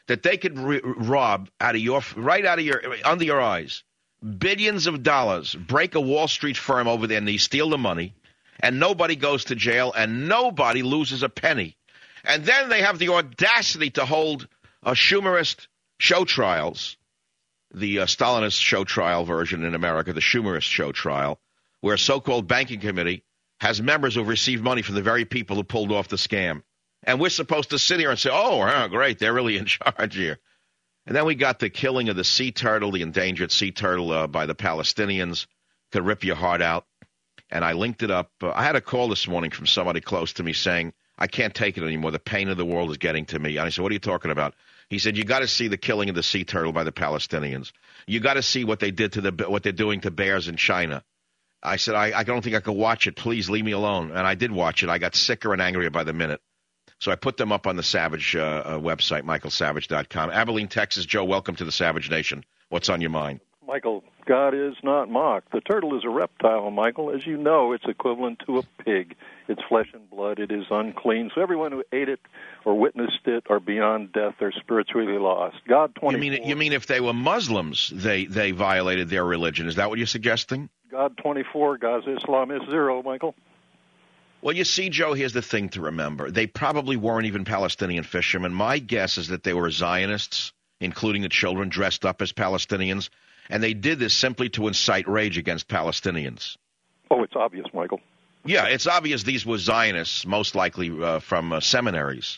that they could re- rob out of your, right out of your, under your eyes, billions of dollars, break a Wall Street firm over their knees, steal the money, and nobody goes to jail, and nobody loses a penny. And then they have the audacity to hold uh, Schumerist show trials, the uh, Stalinist show trial version in America, the Schumerist show trial, where a so-called banking committee has members who have received money from the very people who pulled off the scam. And we're supposed to sit here and say, oh, oh, great, they're really in charge here. And then we got the killing of the sea turtle, the endangered sea turtle uh, by the Palestinians. Could rip your heart out. And I linked it up. Uh, I had a call this morning from somebody close to me saying, I can't take it anymore. The pain of the world is getting to me. And I said, what are you talking about? He said, you got to see the killing of the sea turtle by the Palestinians. You got to see what they did to the what they're doing to bears in China. I said, I, I don't think I could watch it. Please leave me alone. And I did watch it. I got sicker and angrier by the minute. So I put them up on the Savage uh, uh, website, michael savage dot com. Abilene, Texas. Joe, welcome to the Savage Nation. What's on your mind? Michael, God is not mocked. The turtle is a reptile, Michael. As you know, it's equivalent to a pig. It's flesh and blood. It is unclean. So everyone who ate it or witnessed it are beyond death. They're spiritually lost. God twenty-four. You mean, you mean if they were Muslims, they, they violated their religion? Is that what you're suggesting? God twenty-four, God's Islam is zero, Michael. Well, you see, Joe, here's the thing to remember. They probably weren't even Palestinian fishermen. My guess is that they were Zionists, including the children dressed up as Palestinians, and they did this simply to incite rage against Palestinians. Oh, it's obvious, Michael. Yeah, it's obvious these were Zionists, most likely uh, from uh, seminaries,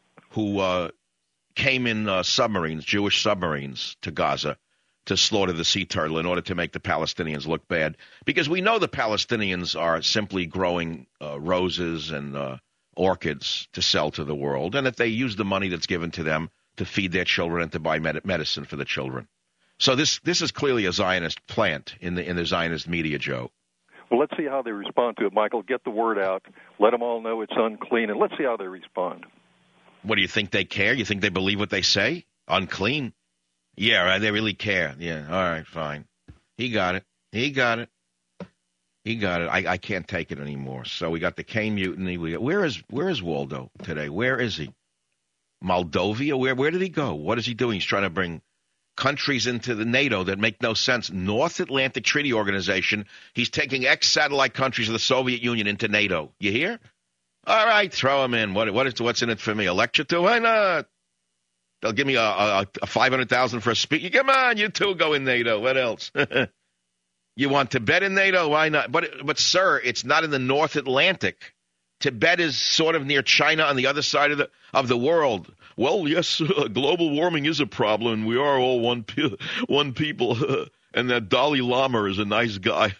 who uh, came in uh, submarines, Jewish submarines, to Gaza to slaughter the sea turtle in order to make the Palestinians look bad. Because we know the Palestinians are simply growing uh, roses and uh, orchids to sell to the world, and that they use the money that's given to them to feed their children and to buy med- medicine for the children. So this this is clearly a Zionist plant in the in the Zionist media, Joe. Well, let's see how they respond to it, Michael. Get the word out. Let them all know it's unclean, and let's see how they respond. What, do you think they care? You think they believe what they say? Unclean? Yeah, right, they really care. Yeah, all right, fine. He got it. He got it. He got it. I, I can't take it anymore. So we got the Caine Mutiny. We got, where is where is Waldo today? Where is he? Moldova? Where where did he go? What is he doing? He's trying to bring countries into the NATO that make no sense. North Atlantic Treaty Organization. He's taking ex-satellite countries of the Soviet Union into NATO. You hear? All right, throw him in. What what is what's in it for me? A lecture too? Why not? They'll give me a, a, a five hundred thousand for a speech. Come on, you two go in NATO. What else? You want Tibet in NATO? Why not? But, but, sir, it's not in the North Atlantic. Tibet is sort of near China on the other side of the of the world. Well, yes, uh, global warming is a problem, and we are all one, pe- one people, and that Dalai Lama is a nice guy.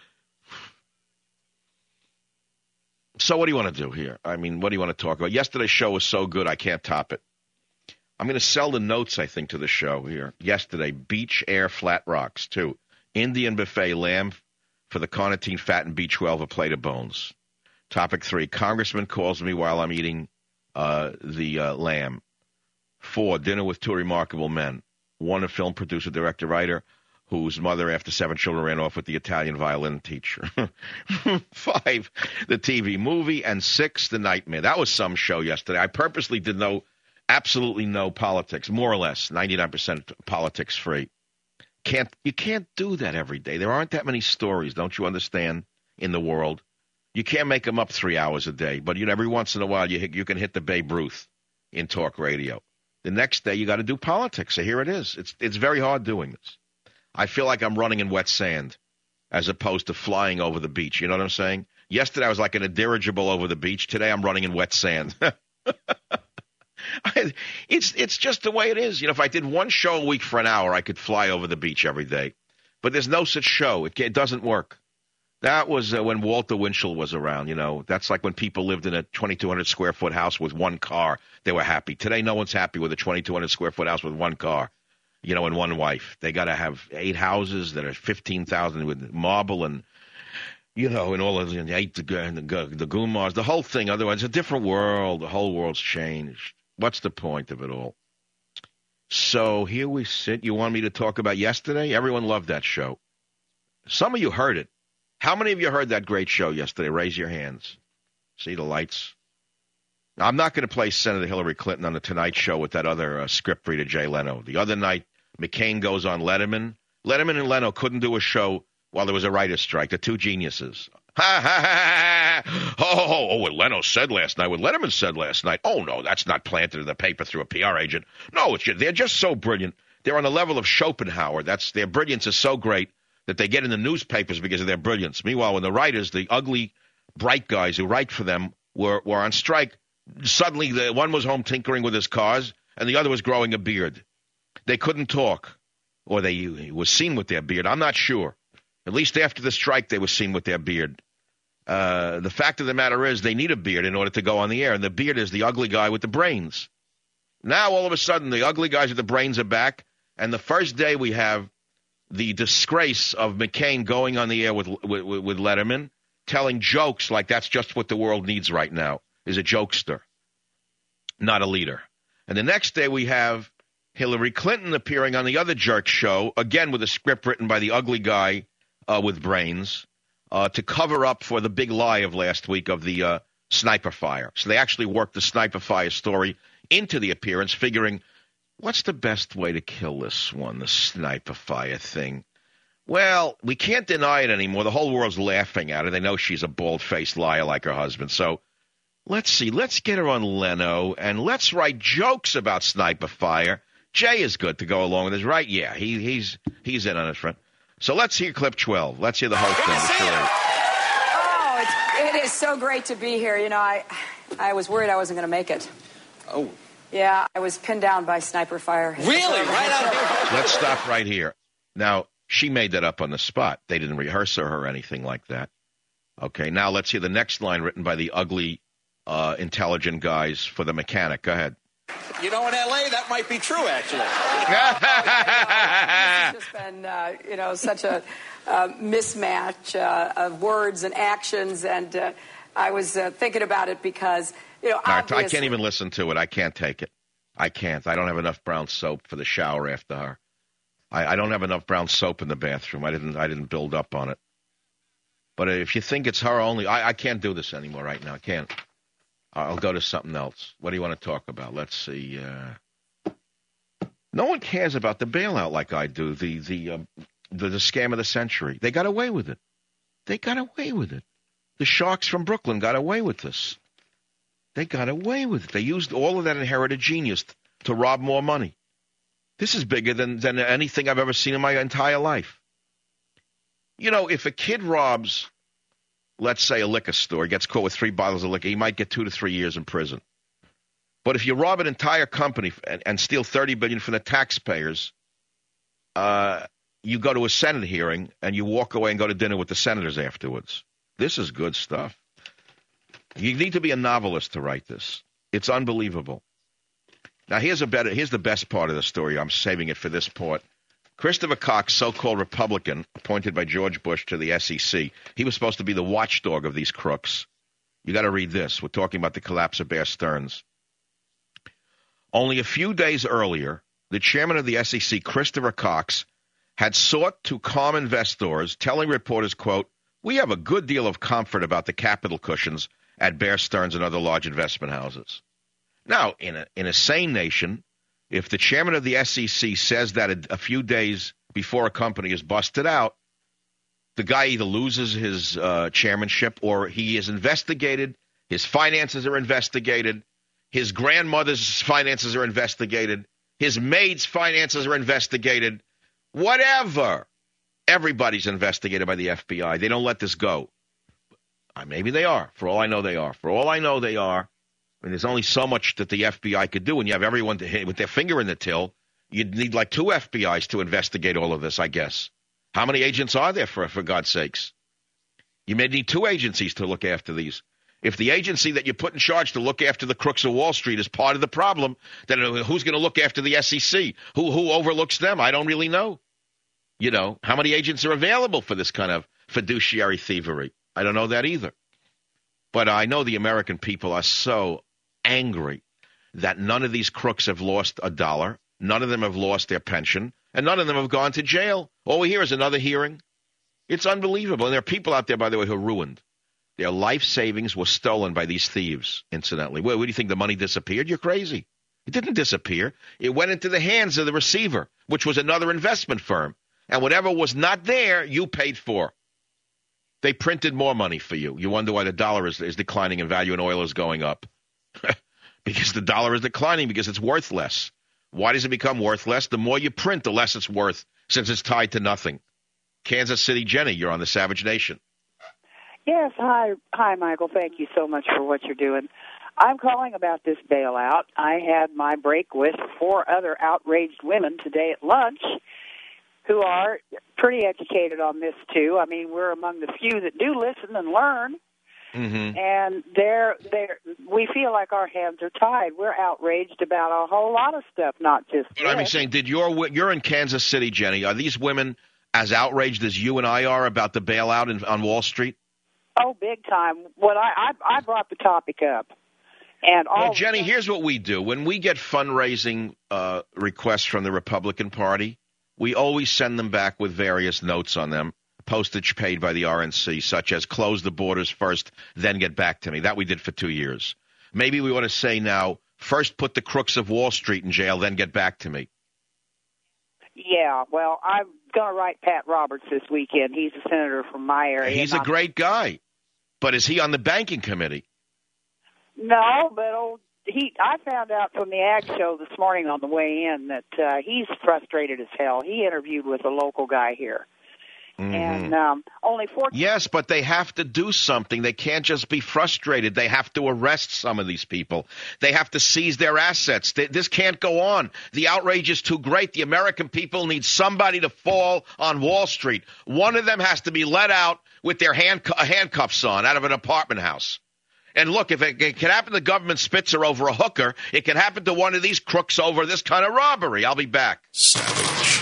So what do you want to do here? I mean, what do you want to talk about? Yesterday's show was so good, I can't top it. I'm going to sell the notes, I think, to the show here. Yesterday, Beach Air Flat Rocks, too. Indian buffet lamb for the carnitine fat and B twelve, a plate of bones. Topic three, Congressman calls me while I'm eating uh, the uh, lamb. Four, dinner with two remarkable men. One, a film producer, director, writer, whose mother, after seven children, ran off with the Italian violin teacher. Five, the T V movie. And six, the nightmare. That was some show yesterday. I purposely did no, absolutely no politics, more or less, ninety-nine percent politics free. Can't you can't do that every day. There aren't that many stories, don't you understand, in the world. You can't make them up three hours a day, but you know, every once in a while you hit, you can hit the Babe Ruth in talk radio. The next day you got to do politics. So here it is. It's it's very hard doing this. I feel like I'm running in wet sand as opposed to flying over the beach. You know what I'm saying? Yesterday I was like in a dirigible over the beach. Today I'm running in wet sand. It's it's just the way it is. You know, if I did one show a week for an hour, I could fly over the beach every day. But there's no such show. It, it doesn't work. That was uh, when Walter Winchell was around, you know. That's like when people lived in a twenty-two hundred square foot house with one car. They were happy. Today, no one's happy with a twenty-two hundred square foot house with one car, you know, and one wife. They got to have eight houses that are fifteen thousand with marble and, you know, and all of the eight, the, the, the Gumars, the whole thing. Otherwise, it's a different world. The whole world's changed. What's the point of it all? So here we sit. You want me to talk about yesterday? Everyone loved that show. Some of you heard it. How many of you heard that great show yesterday? Raise your hands. See the lights? Now, I'm not going to play Senator Hillary Clinton on The Tonight Show with that other uh, script reader, Jay Leno. The other night, McCain goes on Letterman. Letterman and Leno couldn't do a show while there was a writer's strike. The two geniuses. Ha, ha, ha, ha. Oh, oh, oh, what Leno said last night, what Letterman said last night. Oh, no, that's not planted in the paper through a P R agent. No, it's just, they're just so brilliant. They're on the level of Schopenhauer. That's, their brilliance is so great that they get in the newspapers because of their brilliance. Meanwhile, when the writers, the ugly, bright guys who write for them were, were on strike, suddenly the one was home tinkering with his cars and the other was growing a beard. They couldn't talk, or they was seen with their beard. I'm not sure. At least after the strike, they were seen with their beard. Uh, the fact of the matter is they need a beard in order to go on the air, and the beard is the ugly guy with the brains. Now, all of a sudden, the ugly guys with the brains are back, and the first day we have the disgrace of McCain going on the air with, with, with Letterman, telling jokes like that's just what the world needs right now, is a jokester, not a leader. And the next day we have Hillary Clinton appearing on the other jerk show, again with a script written by the ugly guy uh, with brains, uh, to cover up for the big lie of last week of the uh, sniper fire. So they actually worked the sniper fire story into the appearance, figuring, what's the best way to kill this one, the sniper fire thing? Well, we can't deny it anymore. The whole world's laughing at her. They know she's a bald-faced liar like her husband. So let's see. Let's get her on Leno, and let's write jokes about sniper fire. Jay is good to go along with this, right? Yeah, he, he's he's in on his friend. So let's hear clip twelve. Let's hear the whole thing. Oh, it's, it is so great to be here. You know, I, I was worried I wasn't going to make it. Oh. Yeah, I was pinned down by sniper fire. Really? Right out here? Let's stop right here. Now, she made that up on the spot. They didn't rehearse her or anything like that. Okay, now let's hear the next line written by the ugly, uh, intelligent guys for the mechanic. Go ahead. You know, in L A, that might be true, actually. It's just been, uh, you know, such a uh, mismatch uh, of words and actions, and uh, I was uh, thinking about it because, you know, right, I can't even listen to it. I can't take it. I can't. I don't have enough brown soap for the shower after her. I, I don't have enough brown soap in the bathroom. I didn't. I didn't build up on it. But if you think it's her only, I, I can't do this anymore right now. I can't. I'll go to something else. What do you want to talk about? Let's see. Uh, no one cares about the bailout like I do. The the, uh, the the scam of the century. They got away with it. They got away with it. The sharks from Brooklyn got away with this. They got away with it. They used all of that inherited genius to rob more money. This is bigger than, than anything I've ever seen in my entire life. You know, if a kid robs, let's say, a liquor store, gets caught with three bottles of liquor, he might get two to three years in prison. But if you rob an entire company and, and steal thirty billion dollars from the taxpayers, uh, you go to a Senate hearing and you walk away and go to dinner with the senators afterwards. This is good stuff. You need to be a novelist to write this. It's unbelievable. Now, here's a better. Here's the best part of the story. I'm saving it for this part. Christopher Cox, so-called Republican, appointed by George Bush to the S E C. He was supposed to be the watchdog of these crooks. You got to read this. We're talking about the collapse of Bear Stearns. Only a few days earlier, the chairman of the S E C, Christopher Cox, had sought to calm investors, telling reporters, quote, "We have a good deal of comfort about the capital cushions at Bear Stearns and other large investment houses." Now, in a, in a sane nation, if the chairman of the S E C says that a, a few days before a company is busted out, the guy either loses his uh, chairmanship or he is investigated, his finances are investigated, his grandmother's finances are investigated, his maid's finances are investigated, whatever. Everybody's investigated by the F B I. They don't let this go. Uh, maybe they are. For all I know, they are. For all I know, they are. I mean, there's only so much that the F B I could do. When you have everyone to hit with their finger in the till, you'd need like two F B Is to investigate all of this, I guess. How many agents are there, for, for God's sakes? You may need two agencies to look after these. If the agency that you put in charge to look after the crooks of Wall Street is part of the problem, then who's going to look after the S E C? Who, who overlooks them? I don't really know. You know, how many agents are available for this kind of fiduciary thievery? I don't know that either. But I know the American people are so angry that none of these crooks have lost a dollar, none of them have lost their pension, and none of them have gone to jail. All we hear is another hearing. It's unbelievable. And there are people out there, by the way, who are ruined. Their life savings were stolen by these thieves, incidentally. Where, where do you think the money disappeared? You're crazy. It didn't disappear. It went into the hands of the receiver, which was another investment firm. And whatever was not there, you paid for. They printed more money for you. You wonder why the dollar is, is declining in value and oil is going up. Because the dollar is declining because it's worth less. Why does it become worth less? The more you print, the less it's worth, since it's tied to nothing. Kansas City, Jenny, you're on the Savage Nation. Yes, hi, hi, Michael. Thank you so much for what you're doing. I'm calling about this bailout. I had my break with four other outraged women today at lunch who are pretty educated on this, too. I mean, we're among the few that do listen and learn. Mm-hmm. And they're, they're, we feel like our hands are tied. We're outraged about a whole lot of stuff, not just But I'm saying, did your, you're in Kansas City, Jenny. Are these women as outraged as you and I are about the bailout in, on Wall Street? Oh, big time. What I, I, I brought the topic up. And all well, Jenny, here's what we do. When we get fundraising uh, requests from the Republican Party, we always send them back with various notes on them, postage paid by the R N C, such as close the borders first, then get back to me. That we did for two years. Maybe we ought to say now, first put the crooks of Wall Street in jail, then get back to me. Yeah, well, I'm going to write Pat Roberts this weekend. He's a senator from my area. He's a great guy. But is he on the banking committee? No, but old, he. I found out from the Ag Show this morning on the way in that uh, he's frustrated as hell. He interviewed with a local guy here. Mm-hmm. And um, only four. Yes, but they have to do something. They can't just be frustrated. They have to arrest some of these people. They have to seize their assets. They, this can't go on. The outrage is too great. The American people need somebody to fall on Wall Street. One of them has to be let out with their hand, handcuffs on out of an apartment house. And look, if it, it can happen to government Spitzer over a hooker, it can happen to one of these crooks over this kind of robbery. I'll be back. Savage.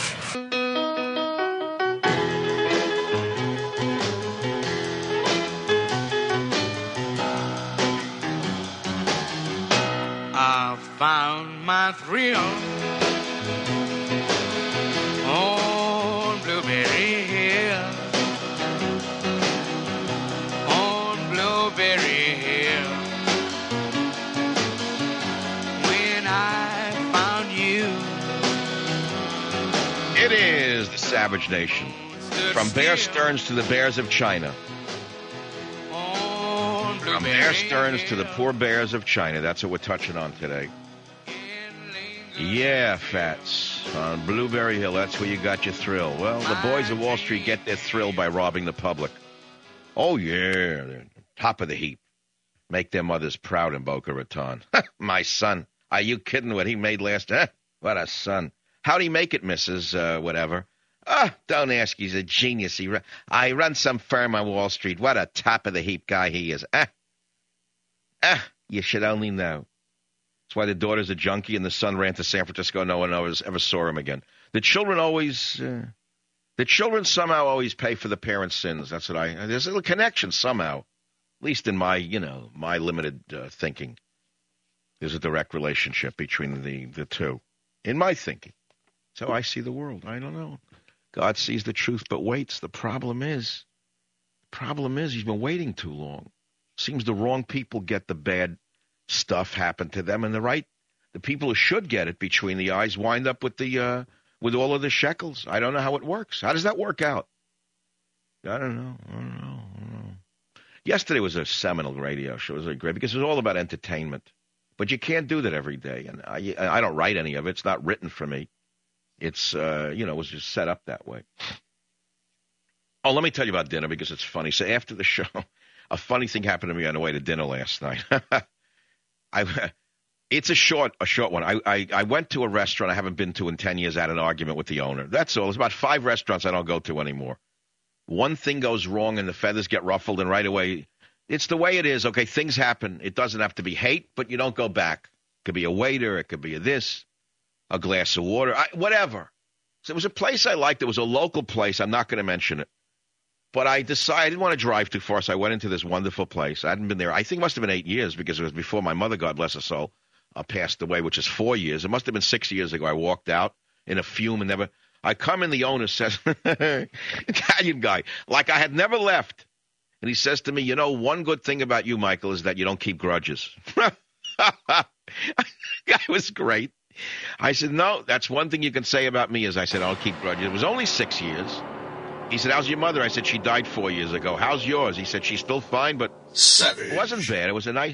I found my thrill on Blueberry Hill, on Blueberry Hill, when I found you. It is the Savage Nation. From Bear Stearns to the Bears of China. From Bear Stearns to the poor bears of China. That's what we're touching on today. Yeah, Fats. On Blueberry Hill, that's where you got your thrill. Well, the boys of Wall Street get their thrill by robbing the public. Oh, yeah. They're top of the heap. Make their mothers proud in Boca Raton. My son. Are you kidding what he made last night? What a son. How'd he make it, Missus Uh, whatever? Ah, oh, don't ask. He's a genius. He run, I run some firm on Wall Street. What a top-of-the-heap guy he is. Ah, ah, you should only know. That's why the daughter's a junkie and the son ran to San Francisco. No one ever, ever saw him again. The children always, uh, the children somehow always pay for the parents' sins. That's what I, there's a little connection somehow, at least in my, you know, my limited uh, thinking. There's a direct relationship between the, the two. In my thinking. That's how I see the world. I don't know. God sees the truth but waits. The problem is, the problem is he's been waiting too long. Seems the wrong people get the bad stuff happen to them, and the right, the people who should get it between the eyes wind up with the uh, with all of the shekels. I don't know how it works. How does that work out? I don't know. I don't know. I don't know. Yesterday was a seminal radio show. It was very great because it was all about entertainment. But you can't do that every day, and I, I don't write any of it. It's not written for me. It's, uh, you know, it was just set up that way. Oh, let me tell you about dinner because it's funny. So after the show, a funny thing happened to me on the way to dinner last night. I, it's a short, a short one. I, I, I went to a restaurant I haven't been to in ten years. I had an argument with the owner. That's all. There's about five restaurants I don't go to anymore. One thing goes wrong and the feathers get ruffled, and right away, it's the way it is. Okay, things happen. It doesn't have to be hate, but you don't go back. It could be a waiter. It could be a this. A glass of water, I, whatever. So it was a place I liked. It was a local place. I'm not going to mention it. But I decided I didn't want to drive too far, so I went into this wonderful place. I hadn't been there. I think it must have been eight years because it was before my mother, God bless her soul, uh, passed away, which is four years. It must have been six years ago. I walked out in a fume and never – I come in, the owner says – Italian guy, like I had never left. And he says to me, you know, one good thing about you, Michael, is that you don't keep grudges. Guy was great. I said, no, that's one thing you can say about me is I said, I don't keep grudges. It was only six years. He said, how's your mother? I said, she died four years ago. How's yours? He said, she's still fine, but Savage. It wasn't bad. It was a nice...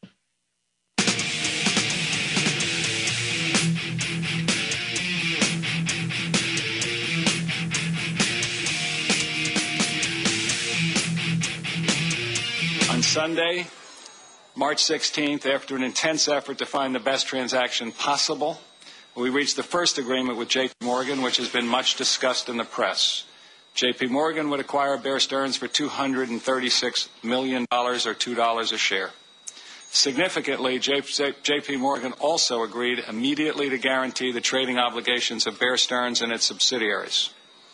On Sunday, March sixteenth, after an intense effort to find the best transaction possible, we reached the first agreement with J P Morgan, which has been much discussed in the press. J P Morgan would acquire Bear Stearns for two hundred thirty-six million dollars or two dollars a share. Significantly, J P Morgan also agreed immediately to guarantee the trading obligations of Bear Stearns and its subsidiaries.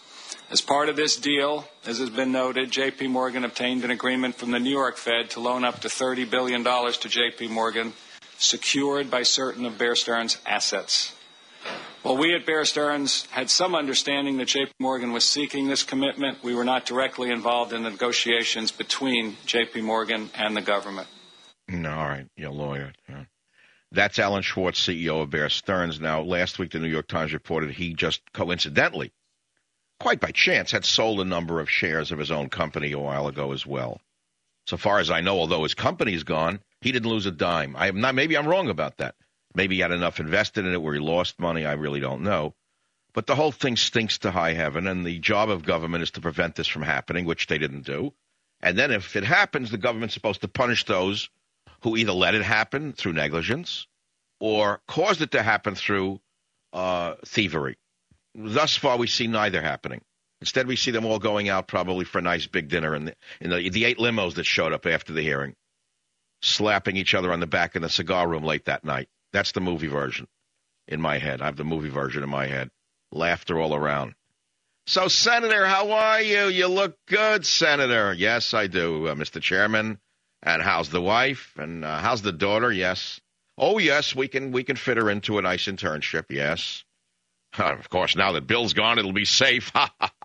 As part of this deal, as has been noted, J P Morgan obtained an agreement from the New York Fed to loan up to thirty billion dollars to J P Morgan, secured by certain of Bear Stearns' assets. While we at Bear Stearns had some understanding that J P Morgan was seeking this commitment, we were not directly involved in the negotiations between J P Morgan and the government. No, all right, you're a lawyer. Yeah. That's Alan Schwartz, C E O of Bear Stearns. Now, last week the New York Times reported he just coincidentally, quite by chance, had sold a number of shares of his own company a while ago as well. So far as I know, although his company's gone, he didn't lose a dime. I am not. Maybe I'm wrong about that. Maybe he had enough invested in it where he lost money. I really don't know. But the whole thing stinks to high heaven, and the job of government is to prevent this from happening, which they didn't do. And then if it happens, the government's supposed to punish those who either let it happen through negligence or caused it to happen through uh, thievery. Thus far, we see neither happening. Instead, we see them all going out probably for a nice big dinner in the, in the, the eight limos that showed up after the hearing, slapping each other on the back in the cigar room late that night. That's the movie version in my head. I have the movie version in my head. Laughter all around. So, Senator, how are you? You look good, Senator. Yes, I do, uh, Mister Chairman. And how's the wife? And uh, how's the daughter? Yes. Oh, yes, we can we can fit her into a nice internship. Yes. Uh, of course, now that Bill's gone, it'll be safe.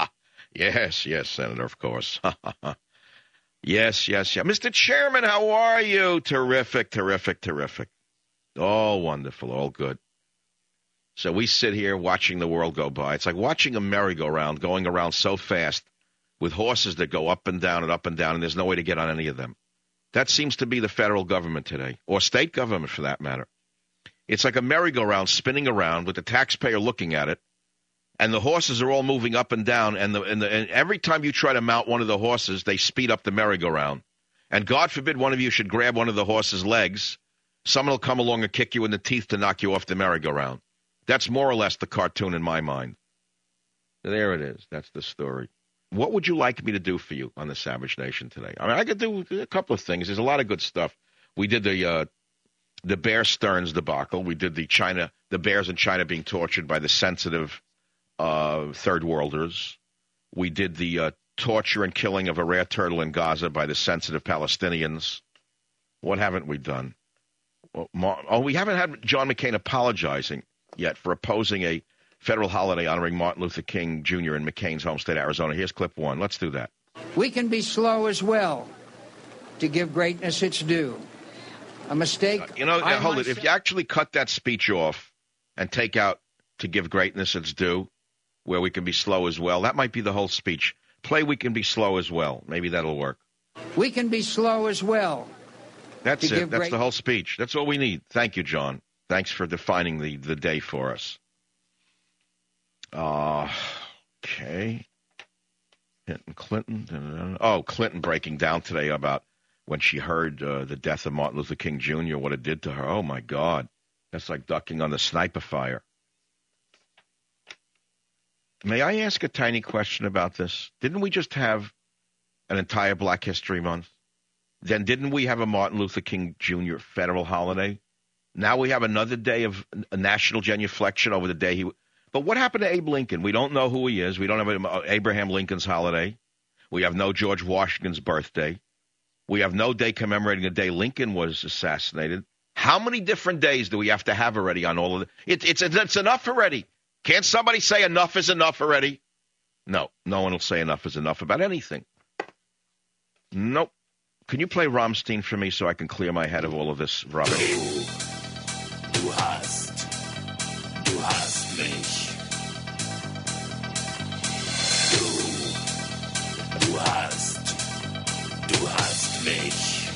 Yes, yes, Senator, of course. Yes, yes, yes. Mister Chairman, how are you? Terrific, terrific, terrific. All wonderful, all good. So we sit here watching the world go by. It's like watching a merry-go-round going around so fast with horses that go up and down and up and down, and there's no way to get on any of them. That seems to be the federal government today, or state government for that matter. It's like a merry-go-round spinning around with the taxpayer looking at it, and the horses are all moving up and down, and, the, and, the, and every time you try to mount one of the horses, they speed up the merry-go-round. And God forbid one of you should grab one of the horse's legs. Someone will come along and kick you in the teeth to knock you off the merry-go-round. That's more or less the cartoon in my mind. There it is. That's the story. What would you like me to do for you on the Savage Nation today? I mean, I could do a couple of things. There's a lot of good stuff. We did the uh, the Bear Stearns debacle. We did the China, the bears in China being tortured by the sensitive uh, third worlders. We did the uh, torture and killing of a rare turtle in Gaza by the sensitive Palestinians. What haven't we done? Well, Ma- oh, we haven't had John McCain apologizing yet for opposing a federal holiday honoring Martin Luther King Junior in McCain's home state, Arizona. Here's clip one. Let's do that. We can be slow as well to give greatness its due. A mistake. Uh, you know, I hold myself- it. If you actually cut that speech off and take out to give greatness its due, where we can be slow as well, that might be the whole speech. Play we can be slow as well. Maybe that'll work. We can be slow as well. That's it. That's great- the whole speech. That's all we need. Thank you, John. Thanks for defining the, the day for us. Uh, okay. Clinton. Oh, Clinton breaking down today about when she heard uh, the death of Martin Luther King Junior, what it did to her. Oh, my God. That's like ducking on the sniper fire. May I ask a tiny question about this? Didn't we just have an entire Black History Month? Then didn't we have a Martin Luther King Junior federal holiday? Now we have another day of a national genuflection over the day he – but what happened to Abe Lincoln? We don't know who he is. We don't have a, Abraham Lincoln's holiday. We have no George Washington's birthday. We have no day commemorating the day Lincoln was assassinated. How many different days do we have to have already on all of it? It it's, it's enough already. Can't somebody say enough is enough already? No, no one will say enough is enough about anything. Nope. Can you play Rammstein for me so I can clear my head of all of this rubbish? Du hast, du hast mich. Du, du hast, du hast mich.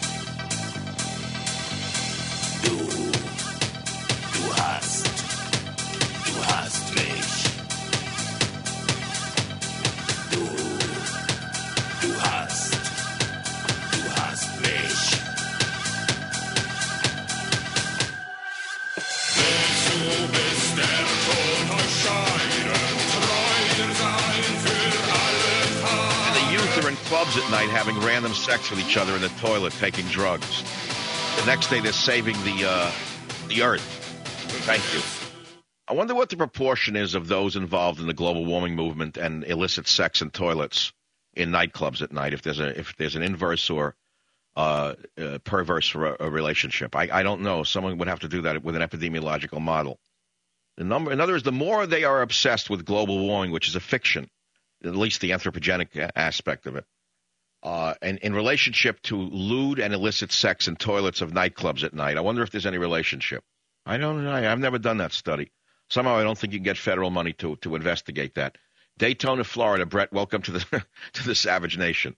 Du, du hast, du hast mich. Du, du hast, du hast mich. Du bist der Tod entscheidend, treu sein für alle Tage. And the youth are in clubs at night having random sex with each other in the toilet, taking drugs. The next day they're saving the uh, the earth. Thank you. I wonder what the proportion is of those involved in the global warming movement and illicit sex in toilets in nightclubs at night. If there's a if there's an inverse or uh, uh, perverse re- a relationship, I, I don't know. Someone would have to do that with an epidemiological model. The number, in other words, the more they are obsessed with global warming, which is a fiction, at least the anthropogenic aspect of it, uh, and in relationship to lewd and illicit sex in toilets of nightclubs at night, I wonder if there's any relationship. I don't know. I've never done that study. Somehow I don't think you can get federal money to to investigate that. Daytona, Florida. Brett, welcome to the to the Savage Nation.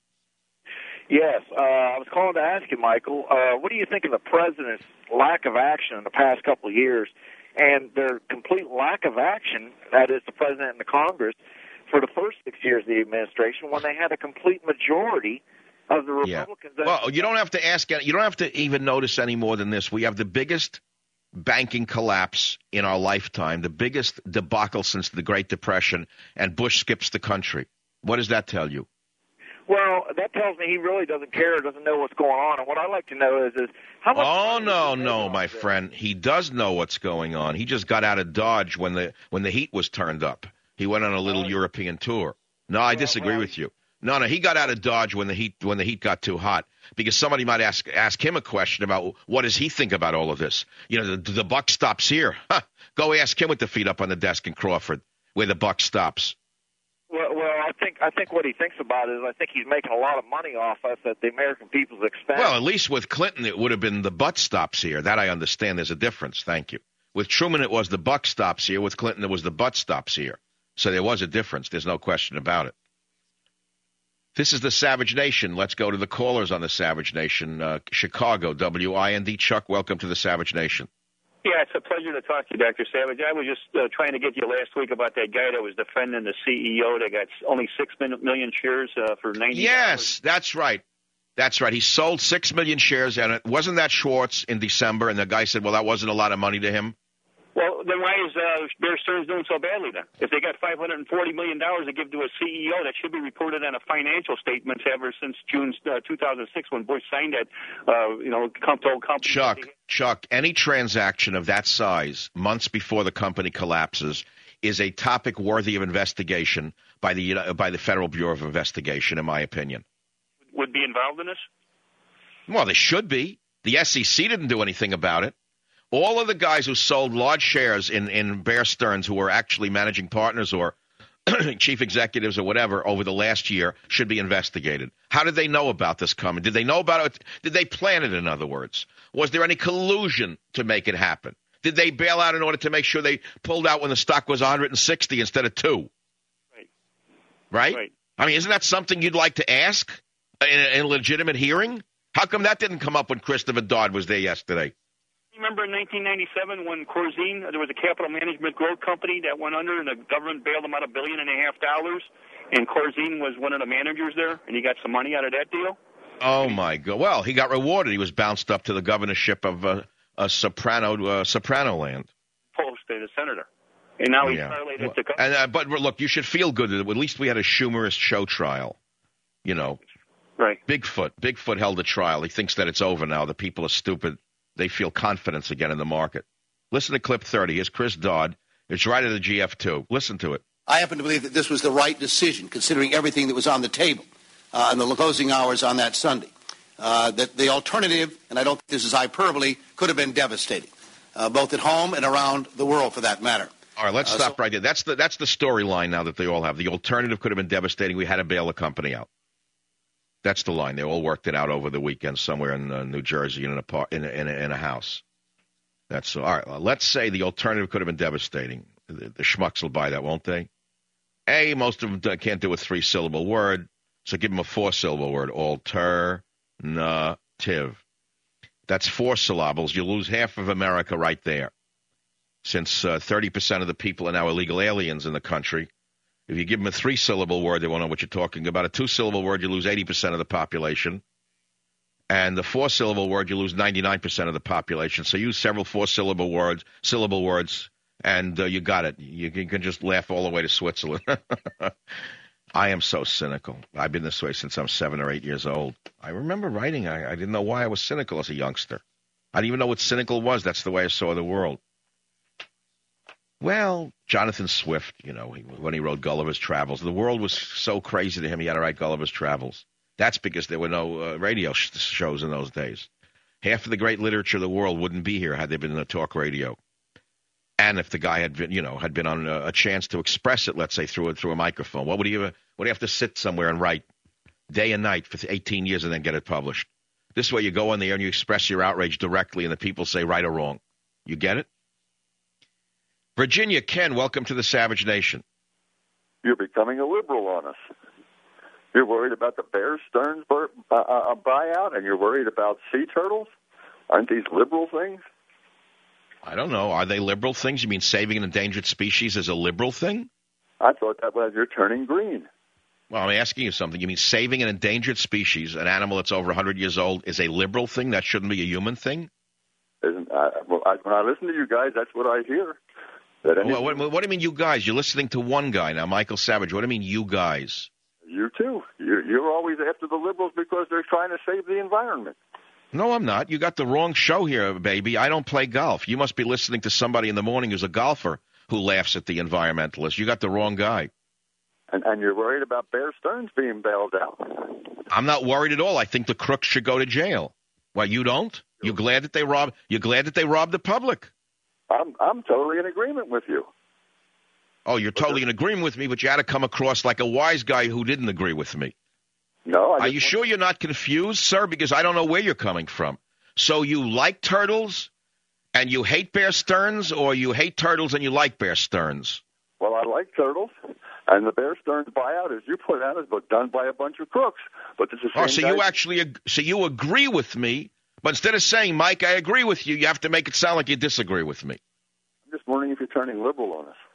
Yes, uh, I was calling to ask you, Michael, uh, what do you think of the president's lack of action in the past couple of years and their complete lack of action, that is the president and the Congress, for the first six years of the administration when they had a complete majority of the Republicans? Yeah. Well, you don't have to ask. You don't have to even notice any more than this. We have the biggest banking collapse in our lifetime, the biggest debacle since the Great Depression, and Bush skips the country. What does that tell you? Well, that tells me he really doesn't care, doesn't know what's going on. And what I'd like to know is, is how much... Oh, no, no, my friend. He does know what's going on. He just got out of Dodge when the when the heat was turned up. He went on a little European tour. No, I disagree with you. No, no, he got out of Dodge when the heat when the heat got too hot, because somebody might ask ask him a question about what does he think about all of this. You know, the, the buck stops here. Huh. Go ask him with the feet up on the desk in Crawford, where the buck stops. Well, well, I think I think what he thinks about is I think he's making a lot of money off us at the American people's expense. Well, at least with Clinton, it would have been the butt stops here. That I understand. There's a difference. Thank you. With Truman, it was the buck stops here. With Clinton, it was the butt stops here. So there was a difference. There's no question about it. This is the Savage Nation. Let's go to the callers on the Savage Nation. Uh, Chicago, W I N D. Chuck, welcome to the Savage Nation. Yeah, it's a pleasure to talk to you, Doctor Savage. I was just uh, trying to get you last week about that guy that was defending the C E O that got only six million shares uh, for ninety dollars. Yes, that's right. That's right. He sold six million shares, and it wasn't that Schwartz in December, and the guy said, well, that wasn't a lot of money to him. Well, then why is uh, Bear Stearns doing so badly then? If they got five hundred forty million dollars to give to a C E O, that should be reported on a financial statements ever since June uh, two thousand six when Bush signed that, uh, you know, told company. Chuck, Chuck, any transaction of that size months before the company collapses is a topic worthy of investigation by the uh, by the Federal Bureau of Investigation, in my opinion. Would be involved in this? Well, they should be. The S E C didn't do anything about it. All of the guys who sold large shares in, in Bear Stearns, who were actually managing partners or chief executives or whatever over the last year, should be investigated. How did they know about this coming? Did they know about it? Did they plan it, in other words? Was there any collusion to make it happen? Did they bail out in order to make sure they pulled out when the stock was one hundred sixty instead of two? Right. Right? Right. I mean, isn't that something you'd like to ask in a, in a legitimate hearing? How come that didn't come up when Christopher Dodd was there yesterday? Remember in nineteen ninety-seven when Corzine, there was a capital management growth company that went under and the government bailed them out a billion and a half dollars, and Corzine was one of the managers there, and he got some money out of that deal? Oh, my God. Well, he got rewarded. He was bounced up to the governorship of uh, a soprano, uh, soprano land. Post to the senator. And now he's Yeah. correlated Well, to... and, uh, but look, you should feel good that at least we had a Schumerist show trial. You know. Right. Bigfoot. Bigfoot held a trial. He thinks that it's over now. The people are stupid. They feel confidence again in the market. Listen to clip thirty. Here's Chris Dodd. It's right at the G F two. Listen to it. I happen to believe that this was the right decision, considering everything that was on the table uh, and the closing hours on that Sunday. Uh, that the alternative, and I don't think this is hyperbole, could have been devastating, uh, both at home and around the world, for that matter. All right, let's Uh, stop so- right there. That's the that's the storyline now that they all have. The alternative could have been devastating. We had to bail the company out. That's the line. They all worked it out over the weekend somewhere in uh, New Jersey in an apart- in, a, in, a, in a house. That's all right. Well, let's say the alternative could have been devastating. The, the schmucks will buy that, won't they? A, most of them can't do a three-syllable word, so give them a four-syllable word. Alternative. That's four syllables. You lose half of America right there. Since uh, thirty percent of the people are now illegal aliens in the country, if you give them a three-syllable word, they won't know what you're talking about. A two-syllable word, you lose eighty percent of the population. And the four-syllable word, you lose ninety-nine percent of the population. So use several four-syllable words, syllable words, and uh, you got it. You, you can just laugh all the way to Switzerland. I am so cynical. I've been this way since I'm seven or eight years old. I remember writing. I, I didn't know why I was cynical as a youngster. I didn't even know what cynical was. That's the way I saw the world. Well, Jonathan Swift, you know, he, when he wrote Gulliver's Travels, the world was so crazy to him he had to write Gulliver's Travels. That's because there were no uh, radio sh- shows in those days. Half of the great literature of the world wouldn't be here had there been a talk radio. And if the guy had been, you know, had been on a, a chance to express it, let's say through a, through a microphone, what would he have, would he have to sit somewhere and write day and night for eighteen years and then get it published? This way you go on the air and you express your outrage directly and the people say right or wrong. You get it? Virginia, Ken, welcome to the Savage Nation. You're becoming a liberal on us. You're worried about the Bear Stearns uh, uh, buyout, and you're worried about sea turtles? Aren't these liberal things? I don't know. Are they liberal things? You mean saving an endangered species is a liberal thing? I thought that was you're turning green. Well, I'm asking you something. You mean saving an endangered species, an animal that's over one hundred years old, is a liberal thing? That shouldn't be a human thing? Isn't, uh, well, I, when I listen to you guys, that's what I hear. That any- well, what, what do you mean, you guys? You're listening to one guy now, Michael Savage. What do you mean, you guys? You too. You're, you're always after the liberals because they're trying to save the environment. No, I'm not. You got the wrong show here, baby. I don't play golf. You must be listening to somebody in the morning who's a golfer who laughs at the environmentalists. You got the wrong guy. And, and you're worried about Bear Stearns being bailed out. I'm not worried at all. I think the crooks should go to jail. Why, you don't? You glad that they robbed? You're glad that they robbed the public? I'm I'm totally in agreement with you. Oh, you're totally in agreement with me, but you had to come across like a wise guy who didn't agree with me. No. Are you sure you're not confused, sir? Because I don't know where you're coming from. So you like turtles and you hate Bear Stearns, or you hate turtles and you like Bear Stearns? Well, I like turtles, and the Bear Stearns buyout, as you put out, is done by a bunch of crooks. But this is the same Oh, so guy- you actually, so you agree with me, but instead of saying, Mike, I agree with you, you have to make it sound like you disagree with me. I'm just wondering if you're turning liberal on us.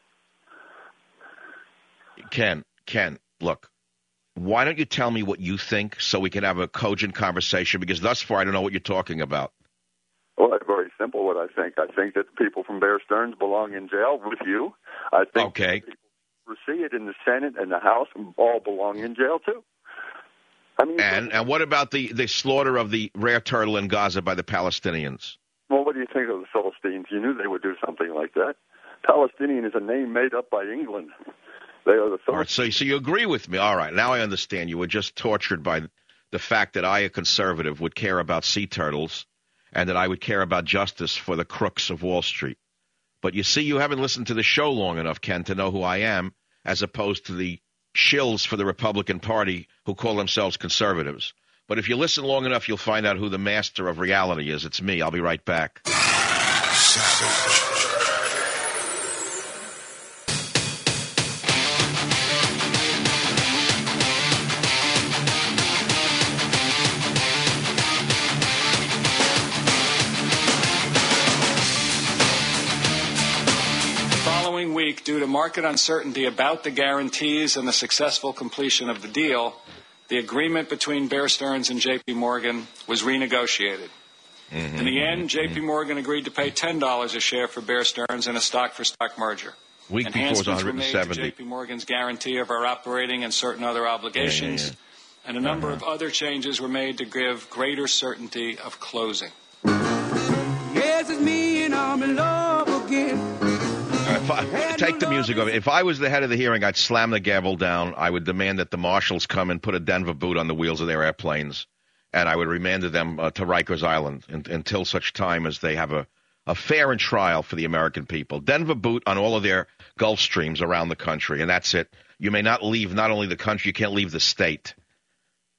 Ken, Ken, look, why don't you tell me what you think so we can have a cogent conversation? Because thus far I don't know what you're talking about. Well, it's very simple what I think. I think that the people from Bear Stearns belong in jail with you. I think okay. people who see it in the Senate and the House all belong in jail, too. I mean, And and what about the, the slaughter of the rare turtle in Gaza by the Palestinians? Well, what do you think of the Philistines? You knew they would do something like that. Palestinian is a name made up by England. They are the All right, so, so you agree with me. All right, now I understand. You were just tortured by the fact that I, a conservative, would care about sea turtles and that I would care about justice for the crooks of Wall Street. But you see, you haven't listened to the show long enough, Ken, to know who I am, as opposed to the shills for the Republican Party who call themselves conservatives. But if you listen long enough, you'll find out who the master of reality is. It's me. I'll be right back. Savage. Week, due to market uncertainty about the guarantees and the successful completion of the deal, the agreement between Bear Stearns and J P. Morgan was renegotiated. Mm-hmm. In the end, J P. Morgan agreed to pay ten dollars a share for Bear Stearns in a stock-for-stock merger. Week before it was Enhancements were one made seventy. to J P. Morgan's guarantee of our operating and certain other obligations, Yeah, yeah, yeah. and a number Uh-huh. of other changes were made to give greater certainty of closing. Yes, it's me and I'm in love again. If I, take the music over. If I was the head of the hearing, I'd slam the gavel down. I would demand that the marshals come and put a Denver boot on the wheels of their airplanes, and I would remand them uh, to Rikers Island in, until such time as they have a, a fair and trial for the American people. Denver boot on all of their Gulf Streams around the country, and that's it. You may not leave not only the country, you can't leave the state.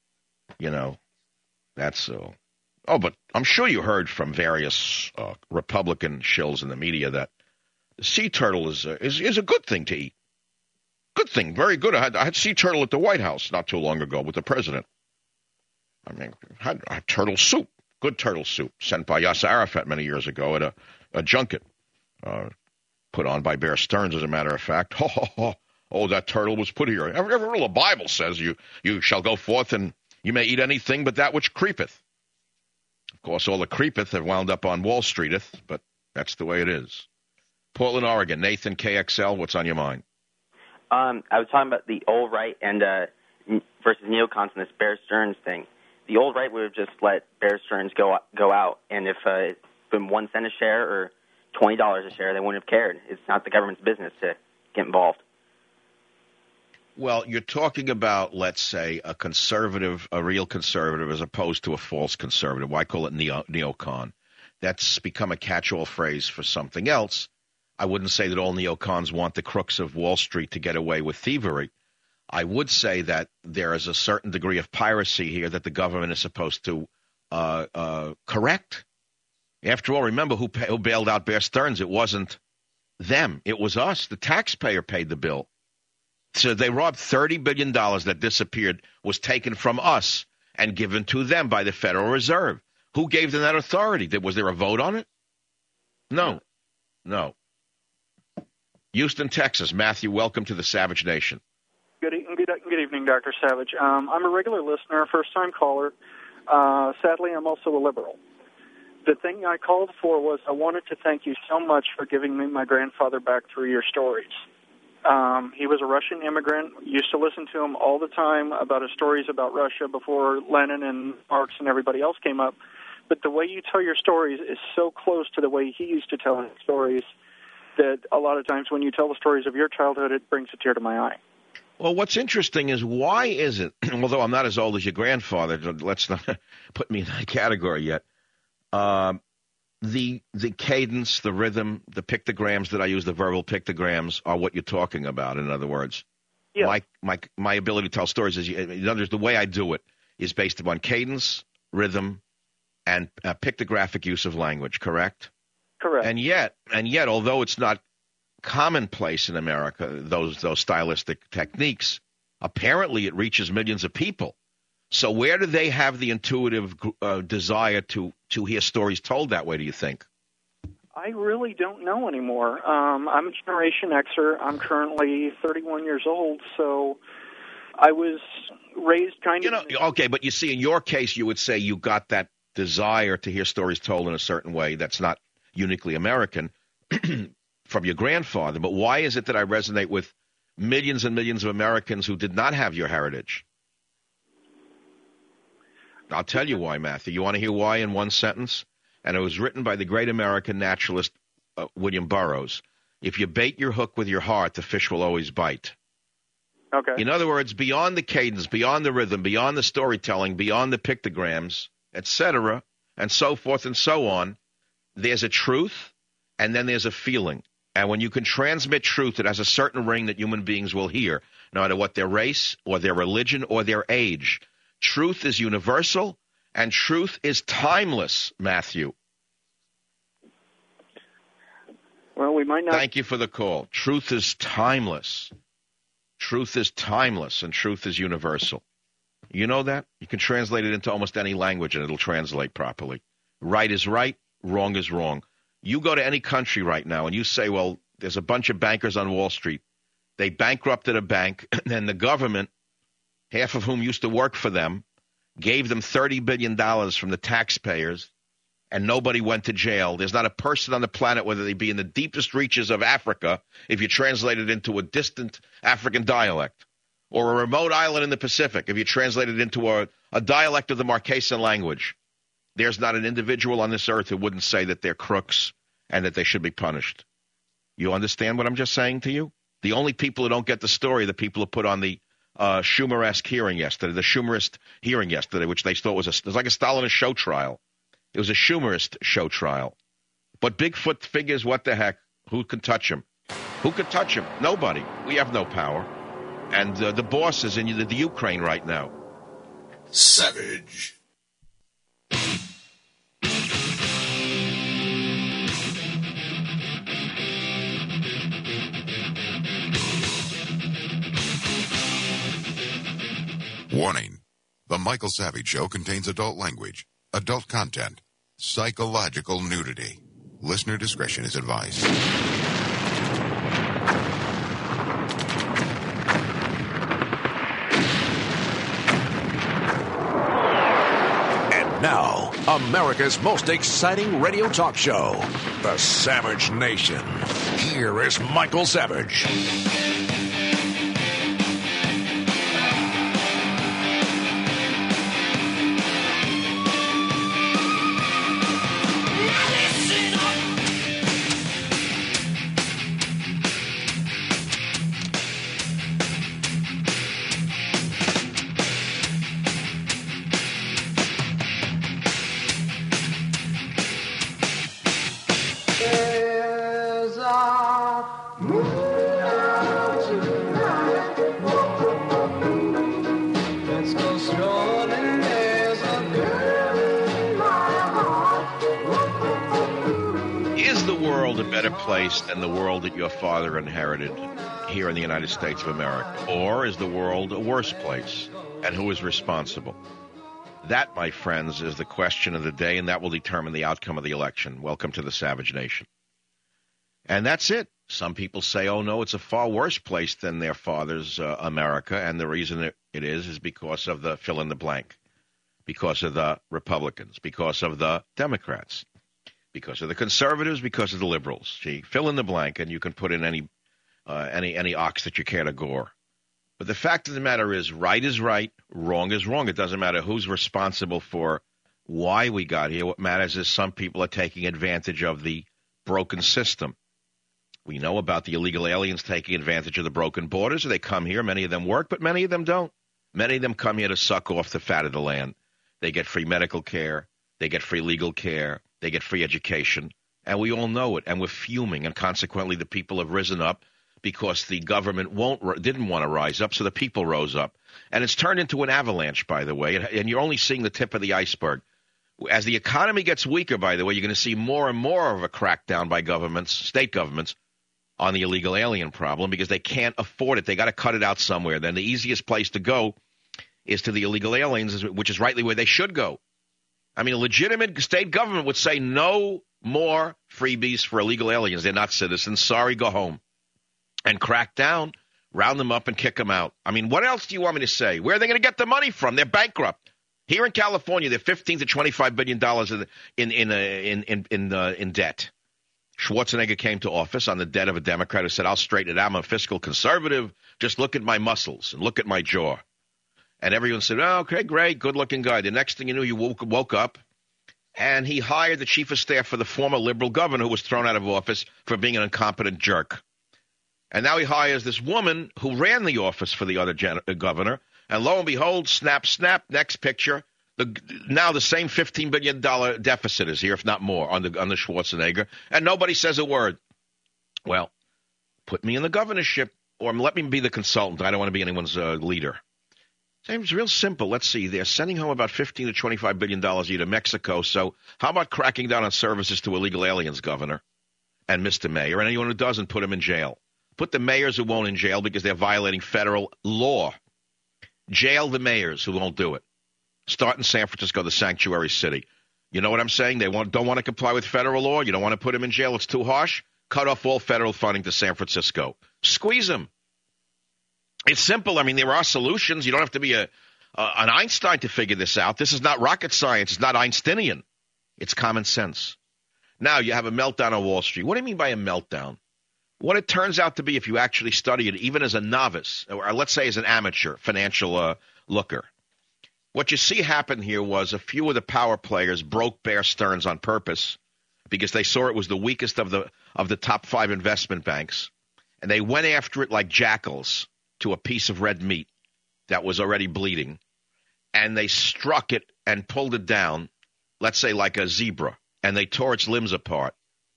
You know, that's so. Oh, but I'm sure you heard from various uh, Republican shills in the media that the sea turtle is a, is is a good thing to eat. Good thing, very good. I had, I had sea turtle at the White House not too long ago with the president. I mean, I had, I had turtle soup, good turtle soup, sent by Yasser Arafat many years ago at a, a junket, uh, put on by Bear Stearns, as a matter of fact. Oh, oh, oh, oh that turtle was put here. Every, every rule the Bible says you you shall go forth and you may eat anything but that which creepeth. Of course, all the creepeth have wound up on Wall Streeteth, but that's the way it is. Portland, Oregon. Nathan, K X L, what's on your mind? Um, I was talking about the old right and uh, versus neocons in this Bear Stearns thing. The old right would have just let Bear Stearns go go out, and if uh, it's been one cent a share or twenty dollars a share, they wouldn't have cared. It's not the government's business to get involved. Well, you're talking about, let's say, a conservative, a real conservative, as opposed to a false conservative. Why call it neo, neocon? That's become a catch-all phrase for something else. I wouldn't say that all neocons want the crooks of Wall Street to get away with thievery. I would say that there is a certain degree of piracy here that the government is supposed to uh, uh, correct. After all, remember who, pay, who bailed out Bear Stearns? It wasn't them. It was us. The taxpayer paid the bill. So they robbed thirty billion dollars that disappeared, was taken from us and given to them by the Federal Reserve. Who gave them that authority? Was there a vote on it? No. No. Houston, Texas. Matthew, welcome to the Savage Nation. Good, e- good, good evening, Doctor Savage. Um, I'm a regular listener, first-time caller. Uh, sadly, I'm also a liberal. The thing I called for was I wanted to thank you so much for giving me my grandfather back through your stories. Um, he was a Russian immigrant. Used to listen to him all the time about his stories about Russia before Lenin and Marx and everybody else came up. But the way you tell your stories is so close to the way he used to tell his stories that a lot of times when you tell the stories of your childhood, it brings a tear to my eye. Well, what's interesting is why is it, although I'm not as old as your grandfather, let's not put me in that category yet, um, the the cadence, the rhythm, the pictograms that I use, the verbal pictograms, are what you're talking about, in other words. Yeah. My, my, my ability to tell stories, is, in other words, the way I do it is based upon cadence, rhythm, and uh, pictographic use of language, correct? Correct. And yet, and yet, although it's not commonplace in America, those those stylistic techniques, apparently it reaches millions of people. So where do they have the intuitive uh, desire to, to hear stories told that way, do you think? I really don't know anymore. Um, I'm a Generation Xer. I'm currently thirty-one years old, so I was raised kind you of... know, okay, but you see, in your case, you would say you got that desire to hear stories told in a certain way that's not uniquely American from your grandfather. But why is it that I resonate with millions and millions of Americans who did not have your heritage? I'll tell you why, Matthew. You want to hear why in one sentence? And it was written by the great American naturalist uh, William Burroughs. If you bait your hook with your heart, the fish will always bite. Okay. In other words, beyond the cadence, beyond the rhythm, beyond the storytelling, beyond the pictograms, et cetera, and so forth and so on, there's a truth, and then there's a feeling. And when you can transmit truth, it has a certain ring that human beings will hear, no matter what their race or their religion or their age. Truth is universal, and truth is timeless, Matthew. Well, we might not... Thank you for the call. Truth is timeless. Truth is timeless, and truth is universal. You know that? You can translate it into almost any language, and it'll translate properly. Right is right, wrong is wrong. You go to any country right now, and you say, well, there's a bunch of bankers on Wall Street. They bankrupted a bank, and the government, half of whom used to work for them, gave them thirty billion dollars from the taxpayers, and nobody went to jail. There's not a person on the planet, whether they be in the deepest reaches of Africa, if you translate it into a distant African dialect, or a remote island in the Pacific, if you translate it into a, a dialect of the Marquesan language, there's not an individual on this earth who wouldn't say that they're crooks and that they should be punished. You understand what I'm just saying to you? The only people who don't get the story are the people who put on the uh, Schumer-esque hearing yesterday, the Schumerist hearing yesterday, which they thought was, a, it was like a Stalinist show trial. It was a Schumerist show trial. But Bigfoot figures, what the heck? Who can touch him? Who could touch him? Nobody. We have no power. And uh, the boss is in the, the Ukraine right now. Savage. Warning. The Michael Savage Show contains adult language, adult content, psychological nudity. Listener discretion is advised. And now, America's most exciting radio talk show, The Savage Nation. Here is Michael Savage. Place than the world that your father inherited here in the United States of America? Or is the world a worse place? And who is responsible? That, my friends, is the question of the day, and that will determine the outcome of the election. Welcome to the Savage Nation. And that's it. Some people say, oh, no, it's a far worse place than their father's uh, America, and the reason it, it is is because of the fill in the blank, because of the Republicans, because of the Democrats. Because of the conservatives, because of the liberals. Gee, fill in the blank, and you can put in any uh, any any ox that you care to gore. But the fact of the matter is, right is right, wrong is wrong. It doesn't matter who's responsible for why we got here. What matters is some people are taking advantage of the broken system. We know about the illegal aliens taking advantage of the broken borders. They come here. Many of them work, but many of them don't. Many of them come here to suck off the fat of the land. They get free medical care. They get free legal care. They get free education, and we all know it, and we're fuming, and consequently the people have risen up because the government won't didn't want to rise up, so the people rose up. And it's turned into an avalanche, by the way, and you're only seeing the tip of the iceberg. As the economy gets weaker, by the way, you're going to see more and more of a crackdown by governments, state governments, on the illegal alien problem because they can't afford it. They got to cut it out somewhere. Then the easiest place to go is to the illegal aliens, which is rightly where they should go. I mean, a legitimate state government would say no more freebies for illegal aliens. They're not citizens. Sorry, go home. And crack down, round them up, and kick them out. I mean, what else do you want me to say? Where are they going to get the money from? They're bankrupt. Here in California, they're fifteen to twenty-five billion dollars in in in uh, in in in, uh, in debt. Schwarzenegger came to office on the debt of a Democrat who said, I'll straighten it out. I'm a fiscal conservative. Just look at my muscles and look at my jaw. And everyone said, oh, okay, great, good-looking guy. The next thing you knew, you woke, woke up, and he hired the chief of staff for the former liberal governor who was thrown out of office for being an incompetent jerk. And now he hires this woman who ran the office for the other gen- uh, governor, and lo and behold, snap, snap, next picture, the, now the same fifteen billion dollars deficit is here, if not more, on the, on the Schwarzenegger, and nobody says a word. Well, put me in the governorship, or let me be the consultant. I don't want to be anyone's uh, leader. It's real simple. Let's see. They're sending home about fifteen to twenty-five billion dollars a year to Mexico. So how about cracking down on services to illegal aliens, Governor, and Mister Mayor, and anyone who doesn't, put them in jail. Put the mayors who won't in jail because they're violating federal law. Jail the mayors who won't do it. Start in San Francisco, the sanctuary city. You know what I'm saying? They want, don't want to comply with federal law. You don't want to put them in jail. It's too harsh. Cut off all federal funding to San Francisco. Squeeze them. It's simple. I mean, there are solutions. You don't have to be a uh, an Einstein to figure this out. This is not rocket science. It's not Einsteinian. It's common sense. Now you have a meltdown on Wall Street. What do you mean by a meltdown? What it turns out to be, if you actually study it, even as a novice, or let's say as an amateur financial uh, looker, what you see happen here was a few of the power players broke Bear Stearns on purpose because they saw it was the weakest of the of the top five investment banks, and they went after it like jackals to a piece of red meat that was already bleeding, and they struck it and pulled it down, let's say like a zebra, and they tore its limbs apart.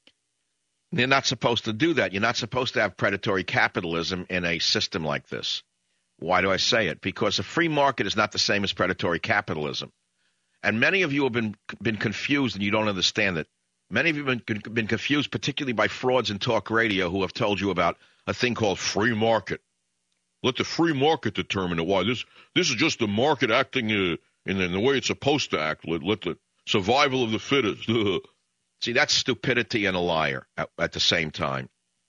You're not supposed to do that. You're not supposed to have predatory capitalism in a system like this. Why do I say it? Because a free market is not the same as predatory capitalism. And many of you have been been confused and you don't understand it. Many of you have been, been confused, particularly by frauds in talk radio who have told you about a thing called free market. Let the free market determine it. Why? This this is just the market acting uh, in, in the way it's supposed to act. Let, let the survival of the fittest. See, that's stupidity and a liar at, at the same time.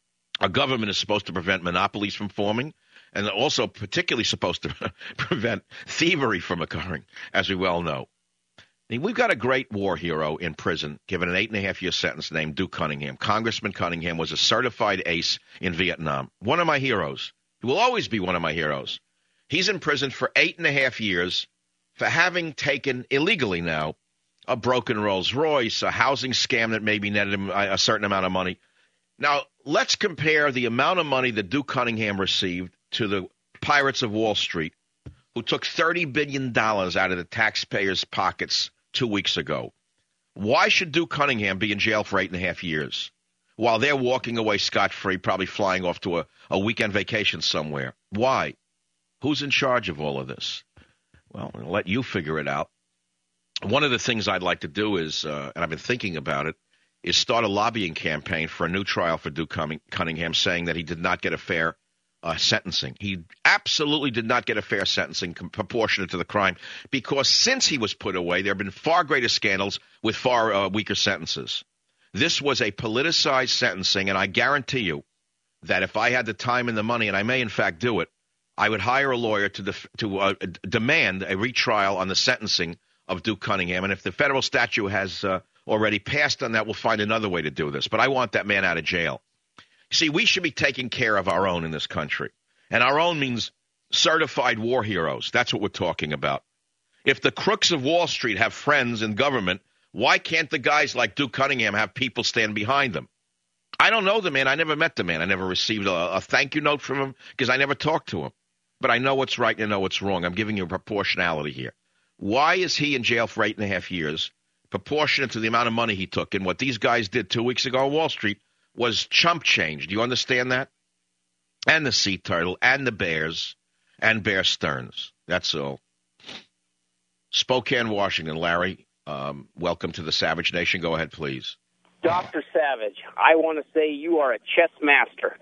A government is supposed to prevent monopolies from forming, and also particularly supposed to prevent thievery from occurring, as we well know. I mean, we've got a great war hero in prison, given an eight-and-a-half-year sentence, named Duke Cunningham. Congressman Cunningham was a certified ace in Vietnam. One of my heroes. He will always be one of my heroes. He's in prison for eight and a half years for having taken, illegally now, a broken Rolls Royce, a housing scam that maybe netted him a certain amount of money. Now, let's compare the amount of money that Duke Cunningham received to the Pirates of Wall Street, who took thirty billion dollars out of the taxpayers' pockets two weeks ago. Why should Duke Cunningham be in jail for eight and a half years while they're walking away scot-free, probably flying off to a, a weekend vacation somewhere? Why? Who's in charge of all of this? Well, I'll let you figure it out. One of the things I'd like to do is, uh, and I've been thinking about it, is start a lobbying campaign for a new trial for Duke Cunningham, saying that he did not get a fair uh, sentencing. He absolutely did not get a fair sentencing proportionate to the crime, because since he was put away, there have been far greater scandals with far uh, weaker sentences. This was a politicized sentencing, and I guarantee you that if I had the time and the money, and I may in fact do it, I would hire a lawyer to def- to uh, demand a retrial on the sentencing of Duke Cunningham. And if the federal statute has uh, already passed on that, we'll find another way to do this. But I want that man out of jail. See, we should be taking care of our own in this country. And our own means certified war heroes. That's what we're talking about. If the crooks of Wall Street have friends in government, why can't the guys like Duke Cunningham have people stand behind them? I don't know the man. I never met the man. I never received a, a thank you note from him because I never talked to him. But I know what's right and I know what's wrong. I'm giving you a proportionality here. Why is he in jail for eight and a half years, proportionate to the amount of money he took? And what these guys did two weeks ago on Wall Street was chump change. Do you understand that? And the Sea Turtle and the Bears and Bear Stearns. That's all. Spokane, Washington. Larry, um, welcome to the Savage Nation. Go ahead, please. Doctor Savage, I want to say you are a chess master.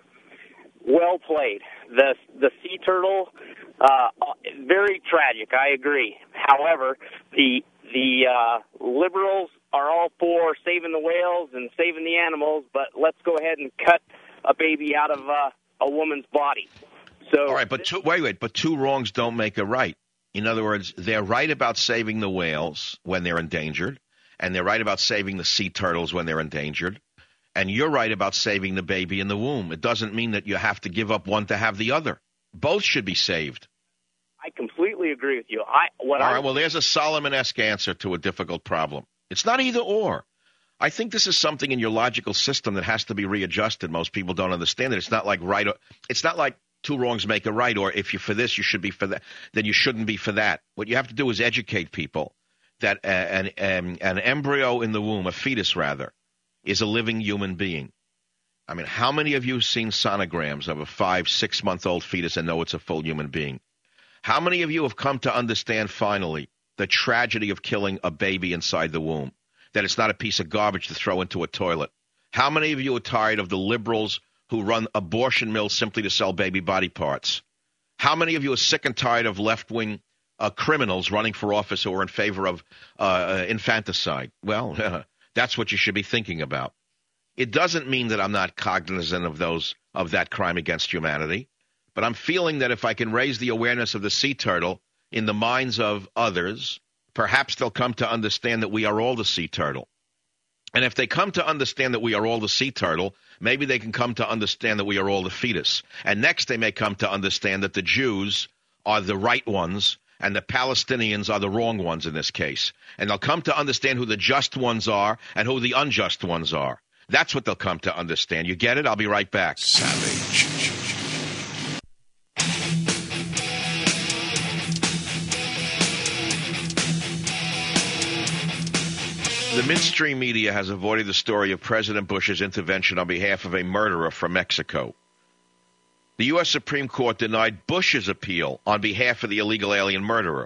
Well played. The the sea turtle, uh, very tragic. I agree. However, the the uh, liberals are all for saving the whales and saving the animals, but let's go ahead and cut a baby out of uh, a woman's body. So, all right, but two, wait, wait, but two wrongs don't make a right. In other words, they're right about saving the whales when they're endangered, and they're right about saving the sea turtles when they're endangered. And you're right about saving the baby in the womb. It doesn't mean that you have to give up one to have the other. Both should be saved. I completely agree with you. I what All I, right, well, there's a Solomon-esque answer to a difficult problem. It's not either or. I think this is something in your logical system that has to be readjusted. Most people don't understand it. It's not like right. Or, it's not like two wrongs make a right, or if you're for this, you should be for that. Then you shouldn't be for that. What you have to do is educate people that uh, an, um, an embryo in the womb, a fetus rather, is a living human being. I mean, how many of you have seen sonograms of a five, six-month-old fetus and know it's a full human being? How many of you have come to understand finally the tragedy of killing a baby inside the womb, that it's not a piece of garbage to throw into a toilet? How many of you are tired of the liberals who run abortion mills simply to sell baby body parts? How many of you are sick and tired of left-wing uh, criminals running for office who are in favor of uh, infanticide? Well, that's what you should be thinking about. It doesn't mean that I'm not cognizant of those of that crime against humanity, but I'm feeling that if I can raise the awareness of the sea turtle in the minds of others, perhaps they'll come to understand that we are all the sea turtle. And if they come to understand that we are all the sea turtle, maybe they can come to understand that we are all the fetus. And next they may come to understand that the Jews are the right ones and the Palestinians are the wrong ones in this case. And they'll come to understand who the just ones are and who the unjust ones are. That's what they'll come to understand. You get it? I'll be right back. Savage. The mainstream media has avoided the story of President Bush's intervention on behalf of a murderer from Mexico. the U S Supreme Court denied Bush's appeal on behalf of the illegal alien murderer.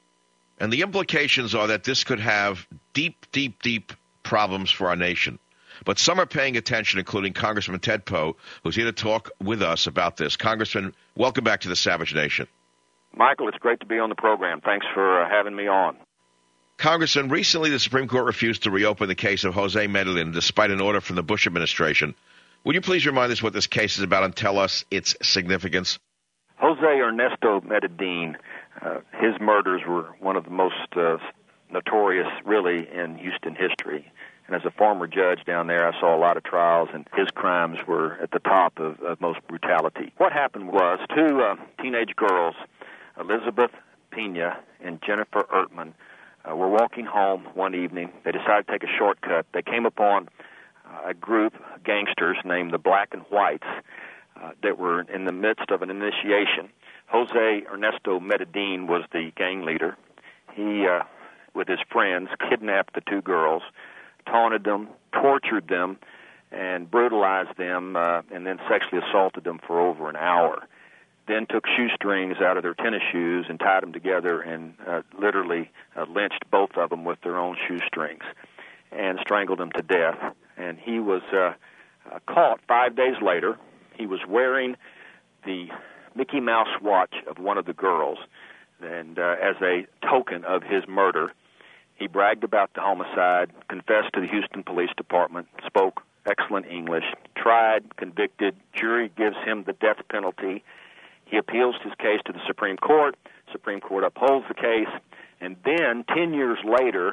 And the implications are that this could have deep, deep, deep problems for our nation. But some are paying attention, including Congressman Ted Poe, who's here to talk with us about this. Congressman, welcome back to the Savage Nation. Michael, it's great to be on the program. Thanks for uh, having me on. Congressman, recently the Supreme Court refused to reopen the case of Jose Medellin despite an order from the Bush administration. Would you please remind us what this case is about and tell us its significance? Jose Ernesto Medellin, uh, his murders were one of the most uh, notorious, really, in Houston history. And as a former judge down there, I saw a lot of trials, and his crimes were at the top of, of most brutality. What happened was two uh, teenage girls, Elizabeth Pena and Jennifer Ertman, uh, were walking home one evening. They decided to take a shortcut. They came upon uh, a group of gangsters named the Black and Whites uh, that were in the midst of an initiation. Jose Ernesto Medellin was the gang leader. He, uh, with his friends, kidnapped the two girls, taunted them, tortured them, and brutalized them, uh, and then sexually assaulted them for over an hour. Then took shoestrings out of their tennis shoes and tied them together and uh, literally uh, lynched both of them with their own shoestrings and strangled them to death. And he was uh, uh, caught five days later. He was wearing the Mickey Mouse watch of one of the girls, and uh, as a token of his murder, he bragged about the homicide, confessed to the Houston Police Department, spoke excellent English, tried, convicted, jury gives him the death penalty. He appeals his case to the Supreme Court. Supreme Court upholds the case. And then, ten years later,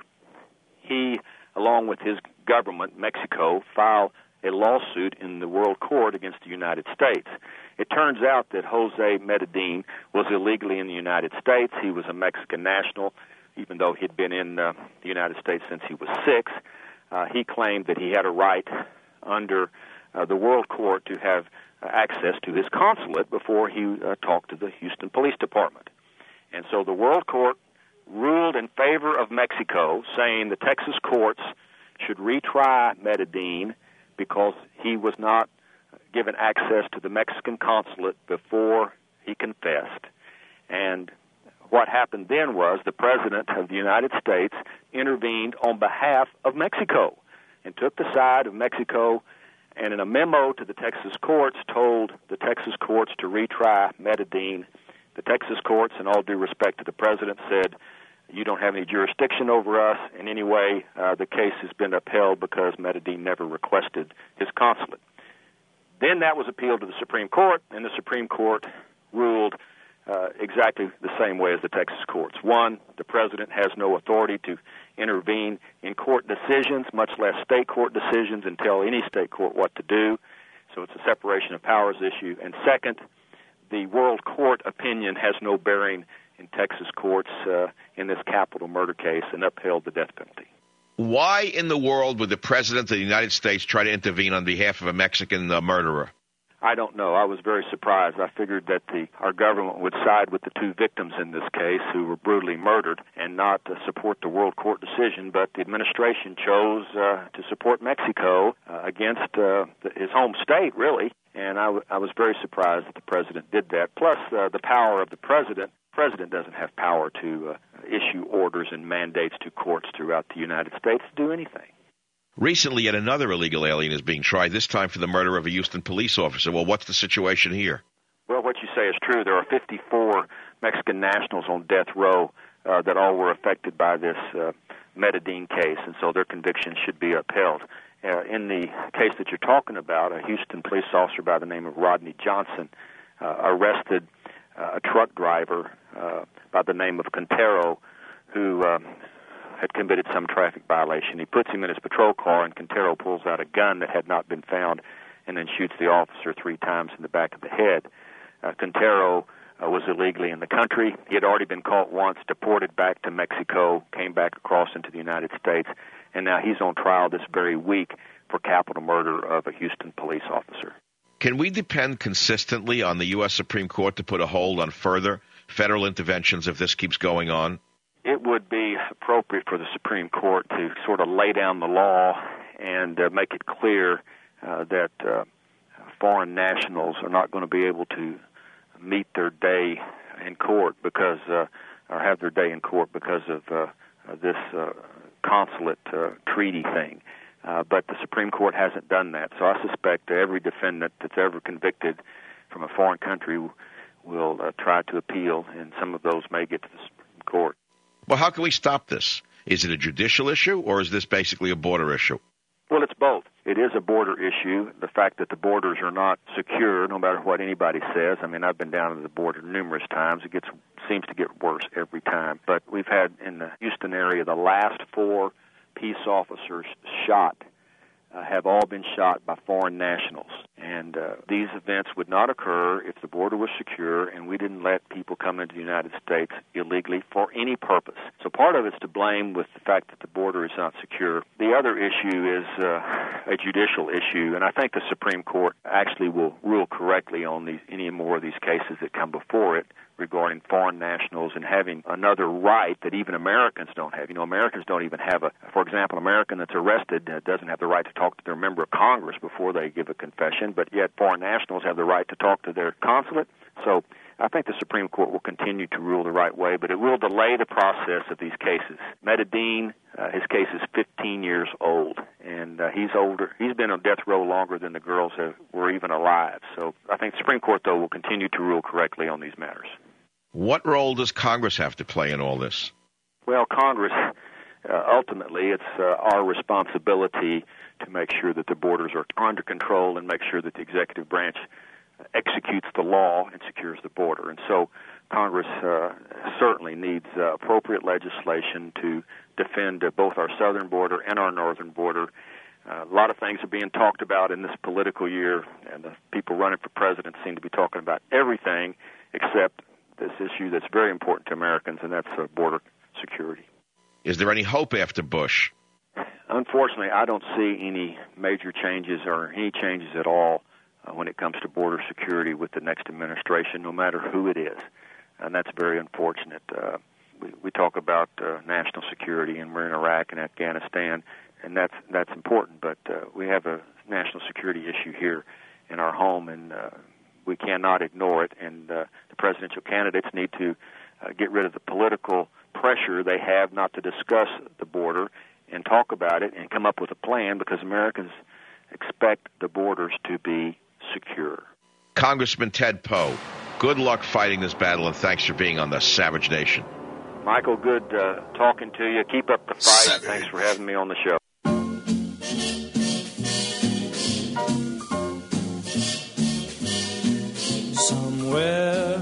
he, along with his government, Mexico, file a lawsuit in the World Court against the United States. It turns out that Jose Medellin was illegally in the United States. He was a Mexican national, even though he'd been in uh, the United States since he was six. Uh, he claimed that he had a right under uh, the World Court to have uh, access to his consulate before he uh, talked to the Houston Police Department. And so the World Court ruled in favor of Mexico, saying the Texas courts should retry Medellin because he was not given access to the Mexican consulate before he confessed. And what happened then was the President of the United States intervened on behalf of Mexico and took the side of Mexico, and in a memo to the Texas courts told the Texas courts to retry Medellin. The Texas courts, in all due respect to the President, said, you don't have any jurisdiction over us. In any way, uh, the case has been upheld because Medellin never requested his consulate. Then that was appealed to the Supreme Court, and the Supreme Court ruled uh, exactly the same way as the Texas courts. One, the President has no authority to intervene in court decisions, much less state court decisions, and tell any state court what to do. So it's a separation of powers issue. And second, the World Court opinion has no bearing in Texas courts uh, in this capital murder case and upheld the death penalty. Why in the world would the President of the United States try to intervene on behalf of a Mexican uh, murderer? I don't know. I was very surprised. I figured that the our government would side with the two victims in this case who were brutally murdered and not uh, support the World Court decision, but the administration chose uh, to support Mexico uh, against uh, the, his home state, really, and I, w- I was very surprised that the President did that. Plus, uh, the power of the President. The President doesn't have power to uh, issue orders and mandates to courts throughout the United States to do anything. Recently, yet another illegal alien is being tried, this time for the murder of a Houston police officer. Well, what's the situation here? Well, what you say is true. There are fifty-four Mexican nationals on death row uh, that all were affected by this uh, Medellin case, and so their conviction should be upheld. Uh, in the case that you're talking about, a Houston police officer by the name of Rodney Johnson uh, arrested uh, a truck driver uh, by the name of Quintero who um, had committed some traffic violation. He puts him in his patrol car, and Quintero pulls out a gun that had not been found and then shoots the officer three times in the back of the head. Uh, Quintero uh, was illegally in the country. He had already been caught once, deported back to Mexico, came back across into the United States, and now he's on trial this very week for capital murder of a Houston police officer. Can we depend consistently on the U S Supreme Court to put a hold on further federal interventions if this keeps going on? It would be appropriate for the Supreme Court to sort of lay down the law and uh, make it clear uh, that uh, foreign nationals are not going to be able to meet their day in court because, uh, or have their day in court because of uh, this uh, consulate uh, treaty thing. Uh, but the Supreme Court hasn't done that. So I suspect every defendant that's ever convicted from a foreign country will uh, try to appeal, and some of those may get to the Supreme Court. Well, how can we stop this? Is it a judicial issue, or is this basically a border issue? Well, it's both. It is a border issue. The fact that the borders are not secure, no matter what anybody says. I mean, I've been down to the border numerous times. It gets seems to get worse every time. But we've had in the Houston area the last four peace officers shot uh, have all been shot by foreign nationals. And uh, these events would not occur if the border was secure and we didn't let people come into the United States illegally for any purpose. So part of it's to blame with the fact that the border is not secure. The other issue is uh, a judicial issue, and I think the Supreme Court actually will rule correctly on these, any more of these cases that come before it regarding foreign nationals and having another right that even Americans don't have. You know, Americans don't even have a, for example, an American that's arrested uh, doesn't have the right to talk to their member of Congress before they give a confession, but yet foreign nationals have the right to talk to their consulate. So I think the Supreme Court will continue to rule the right way, but it will delay the process of these cases. Medellin, uh, his case is fifteen years old, and uh, he's older. He's been on death row longer than the girls have, were even alive. So I think the Supreme Court, though, will continue to rule correctly on these matters. What role does Congress have to play in all this? Well, Congress, uh, ultimately, it's uh, our responsibility to make sure that the borders are under control and make sure that the executive branch executes the law and secures the border. And so Congress uh, certainly needs uh, appropriate legislation to defend uh, both our southern border and our northern border. Uh, a lot of things are being talked about in this political year, and the people running for president seem to be talking about everything except this issue that's very important to Americans, and that's uh, border security. Is there any hope after Bush? Unfortunately, I don't see any major changes or any changes at all uh, when it comes to border security with the next administration, no matter who it is. And that's very unfortunate. Uh, we, we talk about uh, national security, and we're in Iraq and Afghanistan, and that's that's important, but uh, we have a national security issue here in our home, and uh, we cannot ignore it, and uh, the presidential candidates need to uh, get rid of the political pressure they have not to discuss the border and talk about it and come up with a plan, because Americans expect the borders to be secure. Congressman Ted Poe, good luck fighting this battle, and thanks for being on the Savage Nation. Michael, good uh, talking to you. Keep up the fight. Savage. Thanks for having me on the show. Somewhere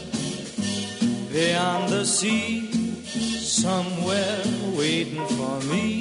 beyond the sea, somewhere waiting for me,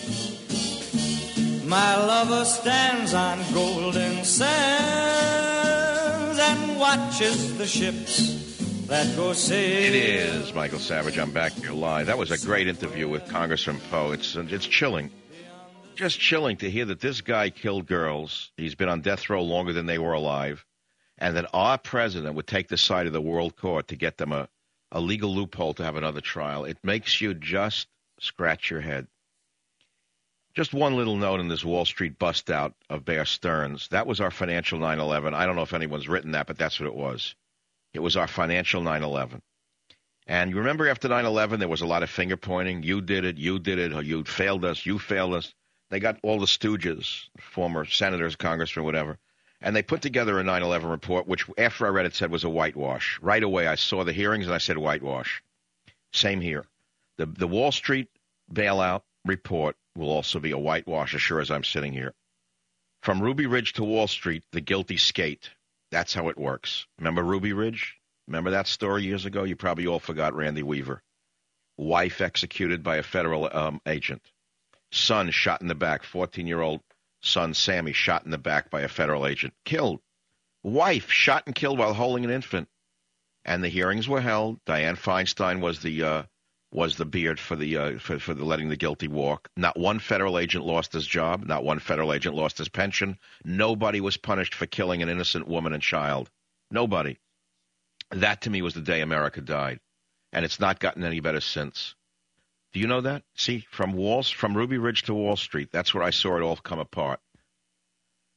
my lover stands on golden sands and watches the ships that go sailing. It is Michael Savage. I'm back here live. That was a great interview with Congressman Poe. It's it's chilling, just chilling to hear that this guy killed girls. He's been on death row longer than they were alive. And that our president would take the side of the world court to get them a, a legal loophole to have another trial. It makes you just scratch your head. Just one little note in this Wall Street bust-out of Bear Stearns. That was our financial nine eleven. I don't know if anyone's written that, but that's what it was. It was our financial nine eleven. And you remember after nine eleven, there was a lot of finger-pointing. You did it, you did it, or you failed us, you failed us. They got all the stooges, former senators, congressmen, whatever. And they put together a nine eleven report, which after I read it said was a whitewash. Right away, I saw the hearings and I said whitewash. Same here. The the Wall Street bailout report will also be a whitewash, as sure as I'm sitting here. From Ruby Ridge to Wall Street, the guilty skate. That's how it works. Remember Ruby Ridge? Remember that story years ago? You probably all forgot Randy Weaver. Wife executed by a federal um, agent. Son shot in the back, fourteen-year-old son Sammy shot in the back by a federal agent, killed. Wife shot and killed while holding an infant. And the hearings were held. Dianne Feinstein was the uh, was the beard for the uh, for, for the letting the guilty walk. Not one federal agent lost his job. Not one federal agent lost his pension. Nobody was punished for killing an innocent woman and child. Nobody. That to me was the day America died, and it's not gotten any better since. Do you know that? See, from Walls, from Ruby Ridge to Wall Street, that's where I saw it all come apart.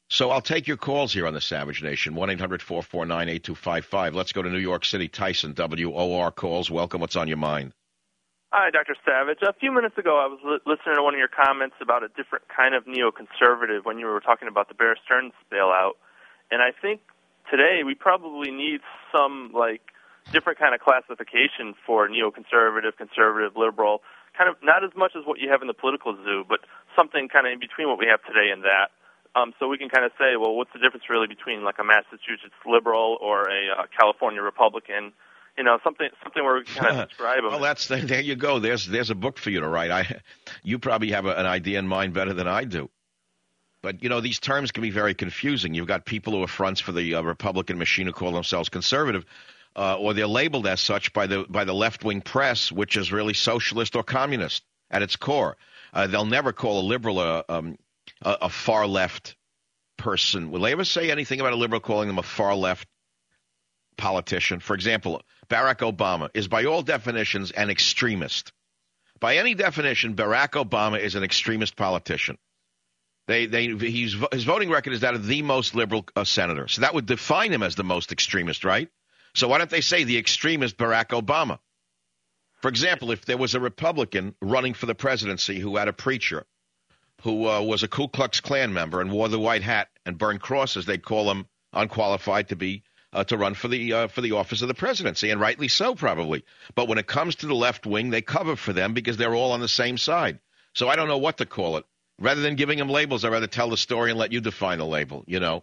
So I'll take your calls here on the Savage Nation, one eight hundred four four nine eight two five five. Let's go to New York City. Tyson, W O R calls. Welcome. What's on your mind? Hi, Doctor Savage. A few minutes ago, I was li- listening to one of your comments about a different kind of neoconservative when you were talking about the Bear Stearns bailout. And I think today we probably need some, like, different kind of classification for neoconservative, conservative, liberal, kind of not as much as what you have in the political zoo, but something kind of in between what we have today and that. Um, so we can kind of say, well, what's the difference really between like a Massachusetts liberal or a uh, California Republican? You know, something something where we can kind of describe them. Well, that's the, there you go. There's there's a book for you to write. I, you probably have a, an idea in mind better than I do. But, you know, these terms can be very confusing. You've got people who are fronts for the uh, Republican machine who call themselves conservative, uh, or they're labeled as such by the by the left-wing press, which is really socialist or communist at its core. Uh, they'll never call a liberal a, um, a, a far-left person. Will they ever say anything about a liberal calling them a far-left politician? For example, Barack Obama is by all definitions an extremist. By any definition, Barack Obama is an extremist politician. They, they, he's, his voting record is that of the most liberal uh, senator. So that would define him as the most extremist, right? So why don't they say the extremist Barack Obama? For example, if there was a Republican running for the presidency who had a preacher who uh, was a Ku Klux Klan member and wore the white hat and burned crosses, they'd call him unqualified to be uh, to run for the uh, for the office of the presidency, and rightly so, probably. But when it comes to the left wing, they cover for them because they're all on the same side. So I don't know what to call it. Rather than giving them labels, I'd rather tell the story and let you define the label, you know.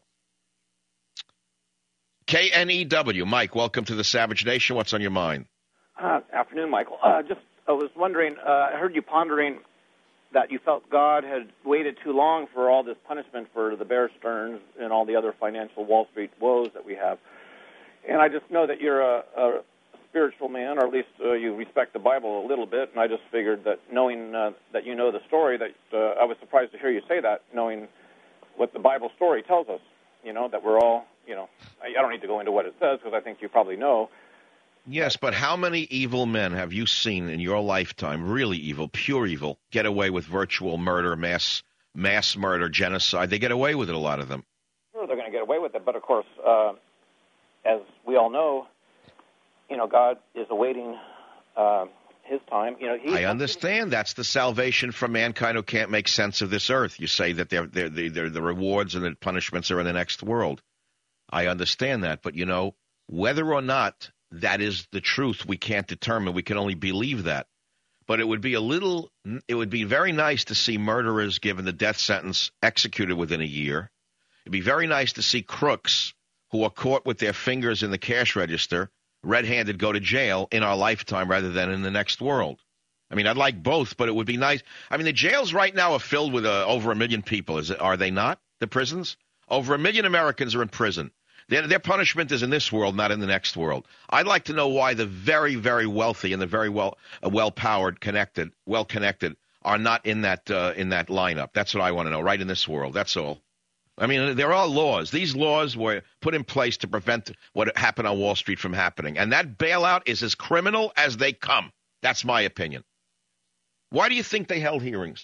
K N E W, Mike, welcome to the Savage Nation. What's on your mind? Uh, afternoon, Michael. Uh, just, I was wondering, uh, I heard you pondering that you felt God had waited too long for all this punishment for the Bear Stearns and all the other financial Wall Street woes that we have. And I just know that you're a, a spiritual man, or at least uh, you respect the Bible a little bit, and I just figured that knowing uh, that you know the story, that uh, I was surprised to hear you say that, knowing what the Bible story tells us, you know, that we're all, you know, I, I don't need to go into what it says because I think you probably know. Yes, but how many evil men have you seen in your lifetime, really evil, pure evil, get away with virtual murder, mass mass murder, genocide? They get away with it, a lot of them. Sure, they're going to get away with it, but of course, uh, as we all know, you know, God is awaiting uh, his time. You know, he, I understand. That's the salvation for mankind who can't make sense of this earth. You say that they're, they're, they're, the rewards and the punishments are in the next world. I understand that. But, you know, whether or not that is the truth, we can't determine. We can only believe that. But it would be a little – it would be very nice to see murderers given the death sentence executed within a year. It would be very nice to see crooks who are caught with their fingers in the cash register red-handed go to jail in our lifetime rather than in the next world. I mean, I'd like both, but it would be nice. I mean, the jails right now are filled with uh, over a million people. Is it, are they not, the prisons? Over a million Americans are in prison. Their, their punishment is in this world, not in the next world. I'd like to know why the very, very wealthy and the very well, uh, well-powered, connected, well-connected are not in that uh, in that lineup. That's what I want to know, right in this world. That's all. I mean, there are laws. These laws were put in place to prevent what happened on Wall Street from happening. And that bailout is as criminal as they come. That's my opinion. Why do you think they held hearings?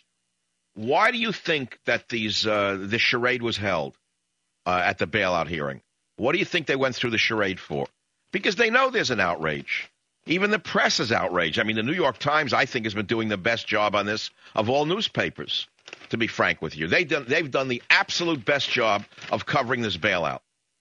Why do you think that these uh, this charade was held uh, at the bailout hearing? What do you think they went through the charade for? Because they know there's an outrage. Even the press is outraged. I mean, the New York Times, I think, has been doing the best job on this of all newspapers. To be frank with you, they done, they've done the absolute best job of covering this bailout.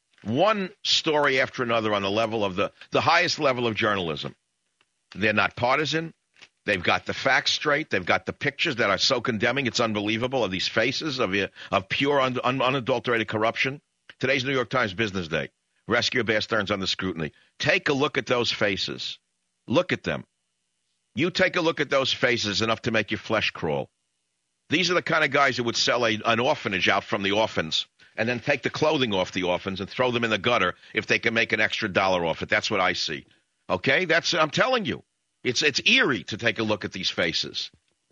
One story after another on the level of the, the highest level of journalism. They're not partisan. They've got the facts straight. They've got the pictures that are so condemning. It's unbelievable, of these faces of, of pure, un, un, unadulterated corruption. Today's New York Times Business Day. Rescue Bear Stearns under scrutiny. Take a look at those faces. Look at them. You take a look at those faces enough to make your flesh crawl. These are the kind of guys who would sell a, an orphanage out from the orphans and then take the clothing off the orphans and throw them in the gutter if they can make an extra dollar off it. That's what I see. Okay? That's I'm telling you. It's it's eerie to take a look at these faces.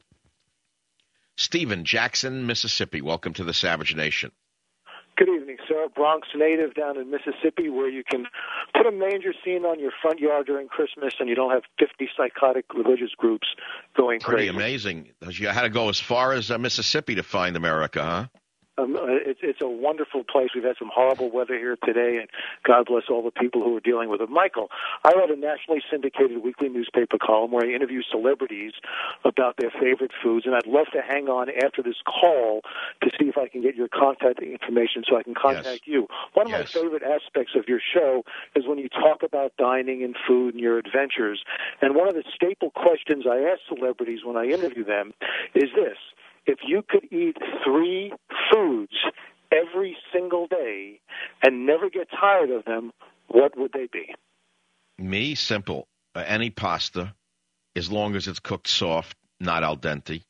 Stephen, Jackson, Mississippi. Welcome to the Savage Nation. Good evening, sir. Bronx native down in Mississippi, where you can put a manger scene on your front yard during Christmas and you don't have fifty psychotic religious groups going Pretty crazy. Amazing. You had to go as far as uh, Mississippi to find America, huh? Um, it's, it's a wonderful place. We've had some horrible weather here today, and God bless all the people who are dealing with it. Michael, I write a nationally syndicated weekly newspaper column where I interview celebrities about their favorite foods, and I'd love to hang on after this call to see if I can get your contact information so I can contact yes. you. One of yes. my favorite aspects of your show is when you talk about dining and food and your adventures. And one of the staple questions I ask celebrities when I interview them is this: if you could eat three foods every single day and never get tired of them, what would they be? Me, simple. Uh, any pasta, as long as it's cooked soft, not al dente.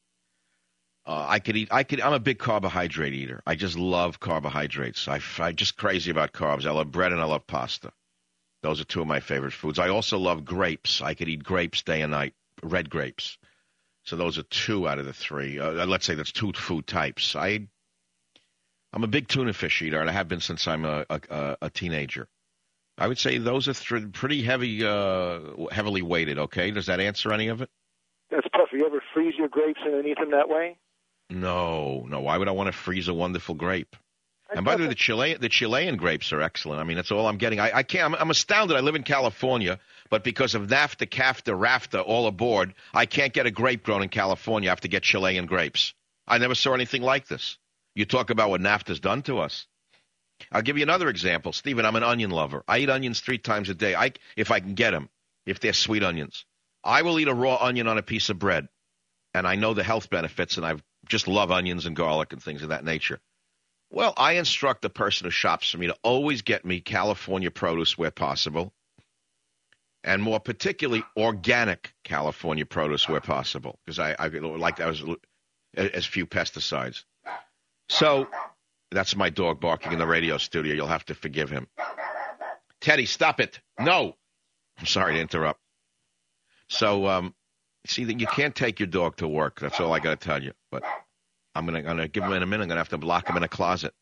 Uh, I could eat. I could. I'm a big carbohydrate eater. I just love carbohydrates. I, I'm just crazy about carbs. I love bread and I love pasta. Those are two of my favorite foods. I also love grapes. I could eat grapes day and night, red grapes. So those are two out of the three. Uh, let's say that's two food types. I, I'm a big tuna fish eater, and I have been since I'm a, a, a teenager. I would say those are three, pretty heavy, uh, heavily weighted. Okay, does that answer any of it? That's perfect. You ever freeze your grapes and then eat them that way? No, no. Why would I want to freeze a wonderful grape? And by the way, the Chilean, the Chilean grapes are excellent. I mean, that's all I'm getting. I, I can't. I'm, I'm astounded. I live in California, but because of NAFTA, CAFTA, RAFTA, all aboard, I can't get a grape grown in California. I have to get Chilean grapes. I never saw anything like this. You talk about what NAFTA's done to us. I'll give you another example. Stephen, I'm an onion lover. I eat onions three times a day, I, if I can get them, if they're sweet onions. I will eat a raw onion on a piece of bread, and I know the health benefits, and I just love onions and garlic and things of that nature. Well, I instruct the person who shops for me to always get me California produce where possible, and more particularly organic California produce where possible, because I, I like that was as few pesticides. So that's my dog barking in the radio studio. You'll have to forgive him. Teddy, stop it. No. I'm sorry to interrupt. So, um, see, you can't take your dog to work. That's all I got to tell you. But I'm going to give him in a minute. I'm going to have to lock him in a closet.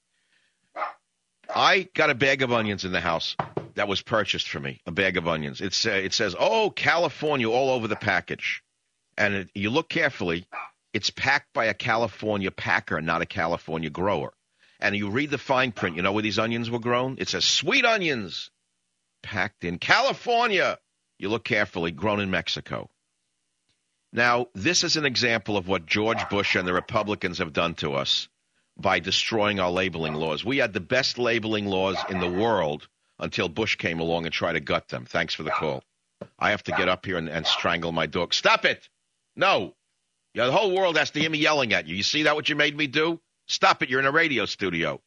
I got a bag of onions in the house that was purchased for me, a bag of onions. It's, uh, it says, oh, California all over the package. And it, you look carefully, it's packed by a California packer, not a California grower. And you read the fine print. You know where these onions were grown? It says sweet onions packed in California. You look carefully, grown in Mexico. Now, this is an example of what George Bush and the Republicans have done to us by destroying our labeling laws. We had the best labeling laws in the world until Bush came along and tried to gut them. Thanks for the call. I have to get up here and, and strangle my dog. Stop it. No. Yeah, the whole world has to hear me yelling at you. You see that what you made me do? Stop it. You're in a radio studio.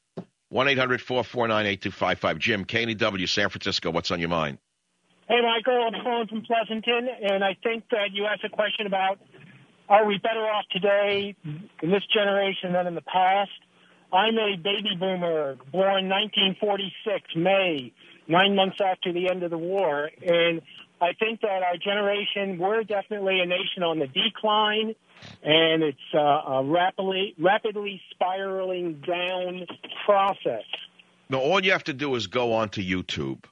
one eight hundred four four nine eight two five five. Jim, K N E W, San Francisco. What's on your mind? Hey, Michael, I'm calling from Pleasanton, and I think that you asked a question about are we better off today in this generation than in the past? I'm a baby boomer, born nineteen forty-six, May, nine months after the end of the war, and I think that our generation, we're definitely a nation on the decline, and it's uh, a rapidly, rapidly spiraling down process. No, all you have to do is go onto YouTube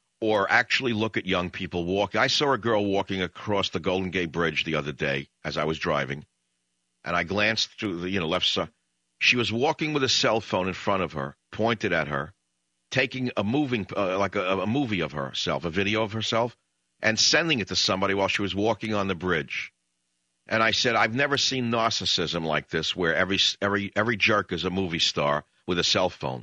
or actually look at young people walking. I saw a girl walking across the Golden Gate Bridge the other day as I was driving, and I glanced through the you know left side. She was walking with a cell phone in front of her, pointed at her, taking a moving uh, like a, a movie of herself, a video of herself, and sending it to somebody while she was walking on the bridge. And I said, I've never seen narcissism like this, where every every every jerk is a movie star with a cell phone.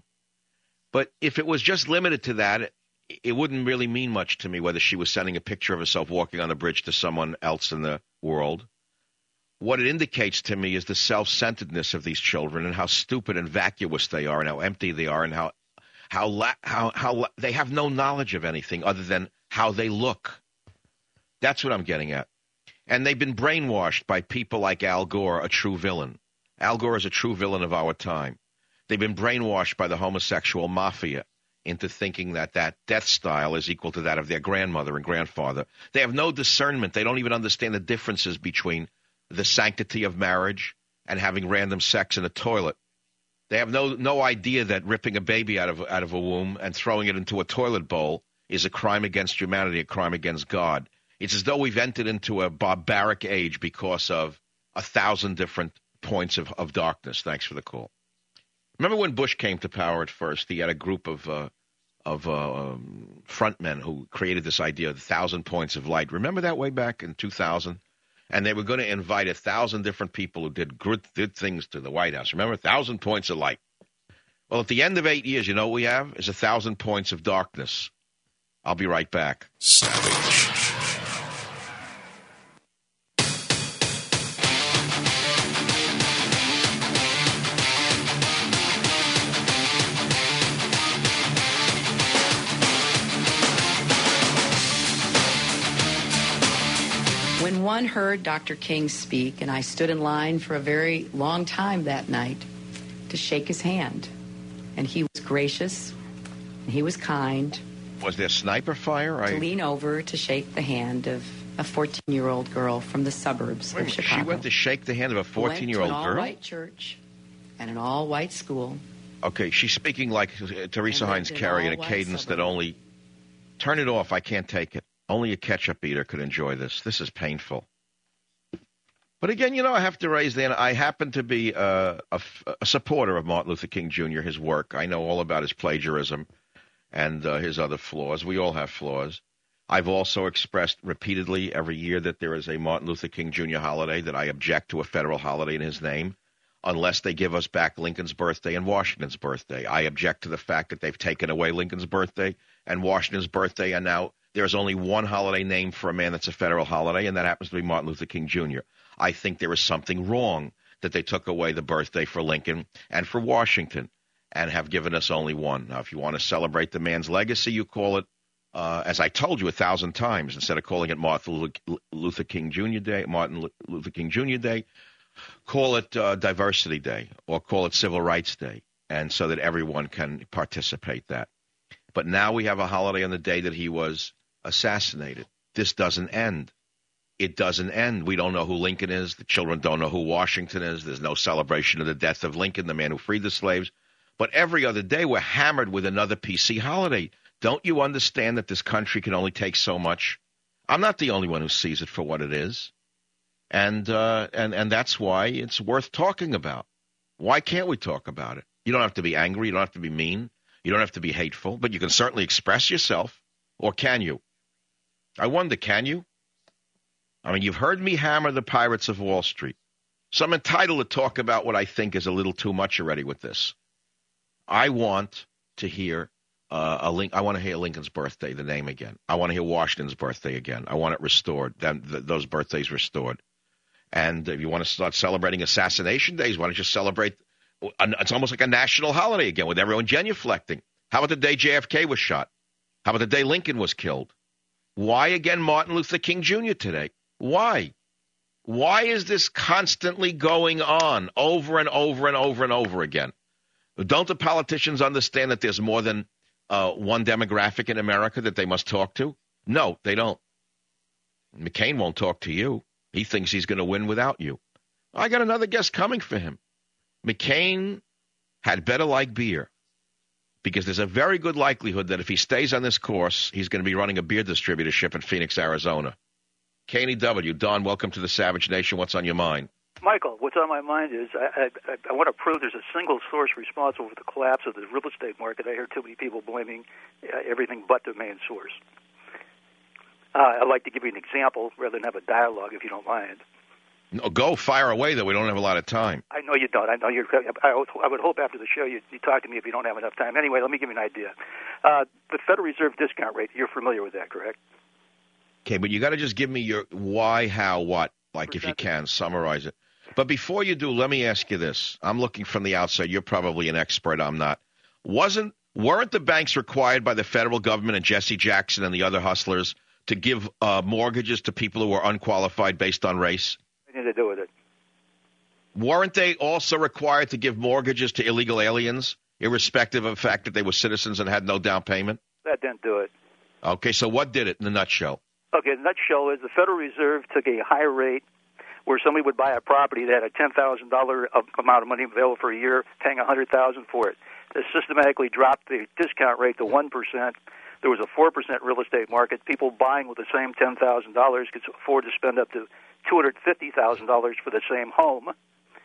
But if it was just limited to that, it wouldn't really mean much to me whether she was sending a picture of herself walking on the bridge to someone else in the world. What it indicates to me is the self-centeredness of these children and how stupid and vacuous they are and how empty they are and how how la- how how la- they have no knowledge of anything other than how they look. That's what I'm getting at. And they've been brainwashed by people like Al Gore, a true villain. Al Gore is a true villain of our time. They've been brainwashed by the homosexual mafia into thinking that that death style is equal to that of their grandmother and grandfather. They have no discernment. They don't even understand the differences between the sanctity of marriage and having random sex in a toilet. They have no no idea that ripping a baby out of out of a womb and throwing it into a toilet bowl is a crime against humanity, a crime against God. It's as though we've entered into a barbaric age because of a thousand different points of, of darkness. Thanks for the call. Remember when Bush came to power at first? He had a group of uh, of uh, um, frontmen who created this idea of the thousand points of light. Remember that way back in two thousand? And they were going to invite a thousand different people who did good, good things to the White House. Remember, a thousand points of light. Well, at the end of eight years, you know what we have? Is a thousand points of darkness. I'll be right back. Savage. When one heard Doctor King speak, and I stood in line for a very long time that night to shake his hand, and he was gracious, and he was kind. Was there sniper fire? To I... lean over to shake the hand of a fourteen-year-old girl from the suburbs Wait, of Chicago. She went to shake the hand of a fourteen-year-old went to an girl? all-white church and an all-white school. Okay, she's speaking like uh, Teresa Heinz Carey in a cadence that only... Turn it off. I can't take it. Only a ketchup eater could enjoy this. This is painful. But again, you know, I have to raise the... I happen to be uh, a, a supporter of Martin Luther King Junior, his work. I know all about his plagiarism and uh, his other flaws. We all have flaws. I've also expressed repeatedly every year that there is a Martin Luther King Junior holiday, that I object to a federal holiday in his name unless they give us back Lincoln's birthday and Washington's birthday. I object to the fact that they've taken away Lincoln's birthday and Washington's birthday, and now there's only one holiday named for a man that's a federal holiday, and that happens to be Martin Luther King Junior I think there is something wrong that they took away the birthday for Lincoln and for Washington and have given us only one. Now, if you want to celebrate the man's legacy, you call it, uh, as I told you a thousand times, instead of calling it Martin Luther King Junior Day, Martin Luther King Junior Day, call it uh, Diversity Day or call it Civil Rights Day, and so that everyone can participate that. But now we have a holiday on the day that he was assassinated. This doesn't end. It doesn't end. We don't know who Lincoln is. The children don't know who Washington is. There's no celebration of the death of Lincoln, the man who freed the slaves. But every other day we're hammered with another P C holiday. Don't you understand that this country can only take so much? I'm not the only one who sees it for what it is. And uh, and and that's why it's worth talking about. Why can't we talk about it? You don't have to be angry. You don't have to be mean. You don't have to be hateful. But you can certainly express yourself. Or can you? I wonder, can you? I mean, you've heard me hammer the Pirates of Wall Street. So I'm entitled to talk about what I think is a little too much already with this. I want to hear uh, a link. I want to hear Lincoln's birthday, the name again. I want to hear Washington's birthday again. I want it restored, them, th- those birthdays restored. And if you want to start celebrating assassination days, why don't you celebrate? It's almost like a national holiday again with everyone genuflecting. How about the day J F K was shot? How about the day Lincoln was killed? Why again Martin Luther King Junior today? Why? Why is this constantly going on over and over and over and over again? Don't the politicians understand that there's more than uh, one demographic in America that they must talk to? No, they don't. McCain won't talk to you. He thinks he's going to win without you. I got another guest coming for him. McCain had better like beer, because there's a very good likelihood that if he stays on this course, he's going to be running a beer distributorship in Phoenix, Arizona. K N E W, Don, welcome to the Savage Nation. What's on your mind? Michael, what's on my mind is I, I, I want to prove there's a single source responsible for the collapse of the real estate market. I hear too many people blaming uh, everything but the main source. Uh, I'd like to give you an example rather than have a dialogue, if you don't mind. No, go fire away, though. We don't have a lot of time. I know you don't. I know you're. I, I would hope after the show you, you talk to me if you don't have enough time. Anyway, let me give you an idea. Uh, the Federal Reserve discount rate, you're familiar with that, correct? Okay, but you got to just give me your why, how, what, like Percentage. If you can, summarize it. But before you do, let me ask you this. I'm looking from the outside. You're probably an expert. I'm not. Wasn't weren't the banks required by the federal government and Jesse Jackson and the other hustlers to give uh, mortgages to people who were unqualified based on race? Nothing to do with it. Weren't they also required to give mortgages to illegal aliens, irrespective of the fact that they were citizens and had no down payment? That didn't do it. Okay, so what did it in a nutshell? Okay, the nutshell is the Federal Reserve took a high rate where somebody would buy a property that had a ten thousand dollars amount of money available for a year, paying one hundred thousand dollars for it. They systematically dropped the discount rate to one percent. There was a four percent real estate market. People buying with the same ten thousand dollars could afford to spend up to two hundred fifty thousand dollars for the same home.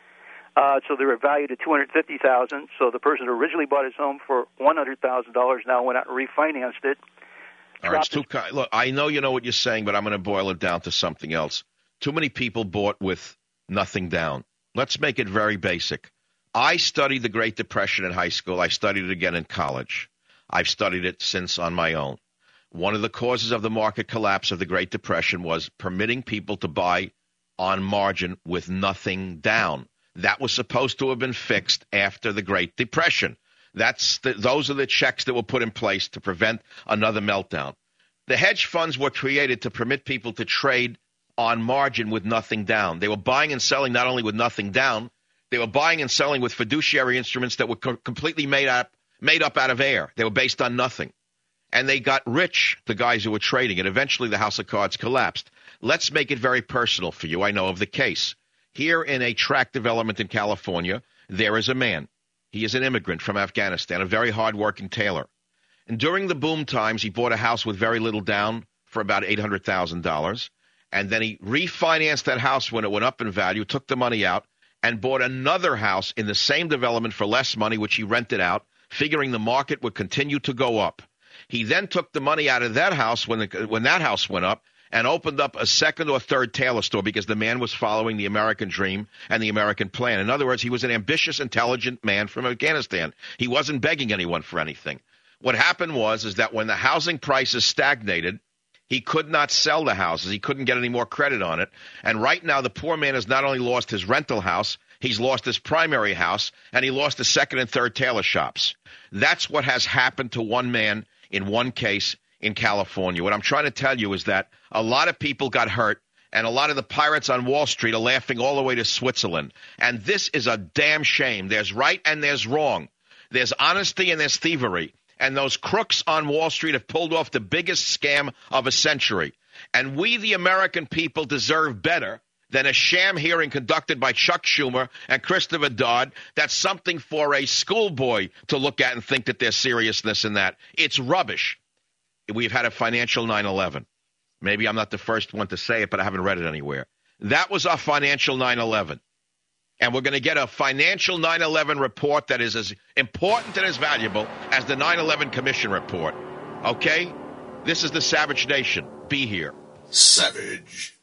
Uh, so they were valued at two hundred fifty thousand dollars. So the person who originally bought his home for one hundred thousand dollars now went out and refinanced it. All right, it's too, look, I know you know what you're saying, but I'm going to boil it down to something else. Too many people bought with nothing down. Let's make it very basic. I studied the Great Depression in high school. I studied it again in college. I've studied it since on my own. One of the causes of the market collapse of the Great Depression was permitting people to buy on margin with nothing down. That was supposed to have been fixed after the Great Depression. That's the, those are the checks that were put in place to prevent another meltdown. The hedge funds were created to permit people to trade on margin with nothing down. They were buying and selling not only with nothing down, they were buying and selling with fiduciary instruments that were co- completely made up, made up out of air. They were based on nothing. And they got rich, the guys who were trading, and eventually the house of cards collapsed. Let's make it very personal for you. I know of the case. Here in a tract development in California, there is a man. He is an immigrant from Afghanistan, a very hard-working tailor. And during the boom times, he bought a house with very little down for about eight hundred thousand dollars. And then he refinanced that house when it went up in value, took the money out, and bought another house in the same development for less money, which he rented out, figuring the market would continue to go up. He then took the money out of that house when, the, when that house went up and opened up a second or third tailor store because the man was following the American dream and the American plan. In other words, he was an ambitious, intelligent man from Afghanistan. He wasn't begging anyone for anything. What happened was is that when the housing prices stagnated, he could not sell the houses. He couldn't get any more credit on it. And right now, the poor man has not only lost his rental house, he's lost his primary house, and he lost his second and third tailor shops. That's what has happened to one man in one case in California. What I'm trying to tell you is that a lot of people got hurt, and a lot of the pirates on Wall Street are laughing all the way to Switzerland. And this is a damn shame. There's right and there's wrong. There's honesty and there's thievery. And those crooks on Wall Street have pulled off the biggest scam of a century. And we, the American people, deserve better than a sham hearing conducted by Chuck Schumer and Christopher Dodd. That's something for a schoolboy to look at and think that there's seriousness in that. It's rubbish. We've had a financial nine eleven. Maybe I'm not the first one to say it, but I haven't read it anywhere. That was our financial nine eleven. And we're going to get a financial nine eleven report that is as important and as valuable as the nine eleven Commission report. Okay? This is the Savage Nation. Be here. Savage.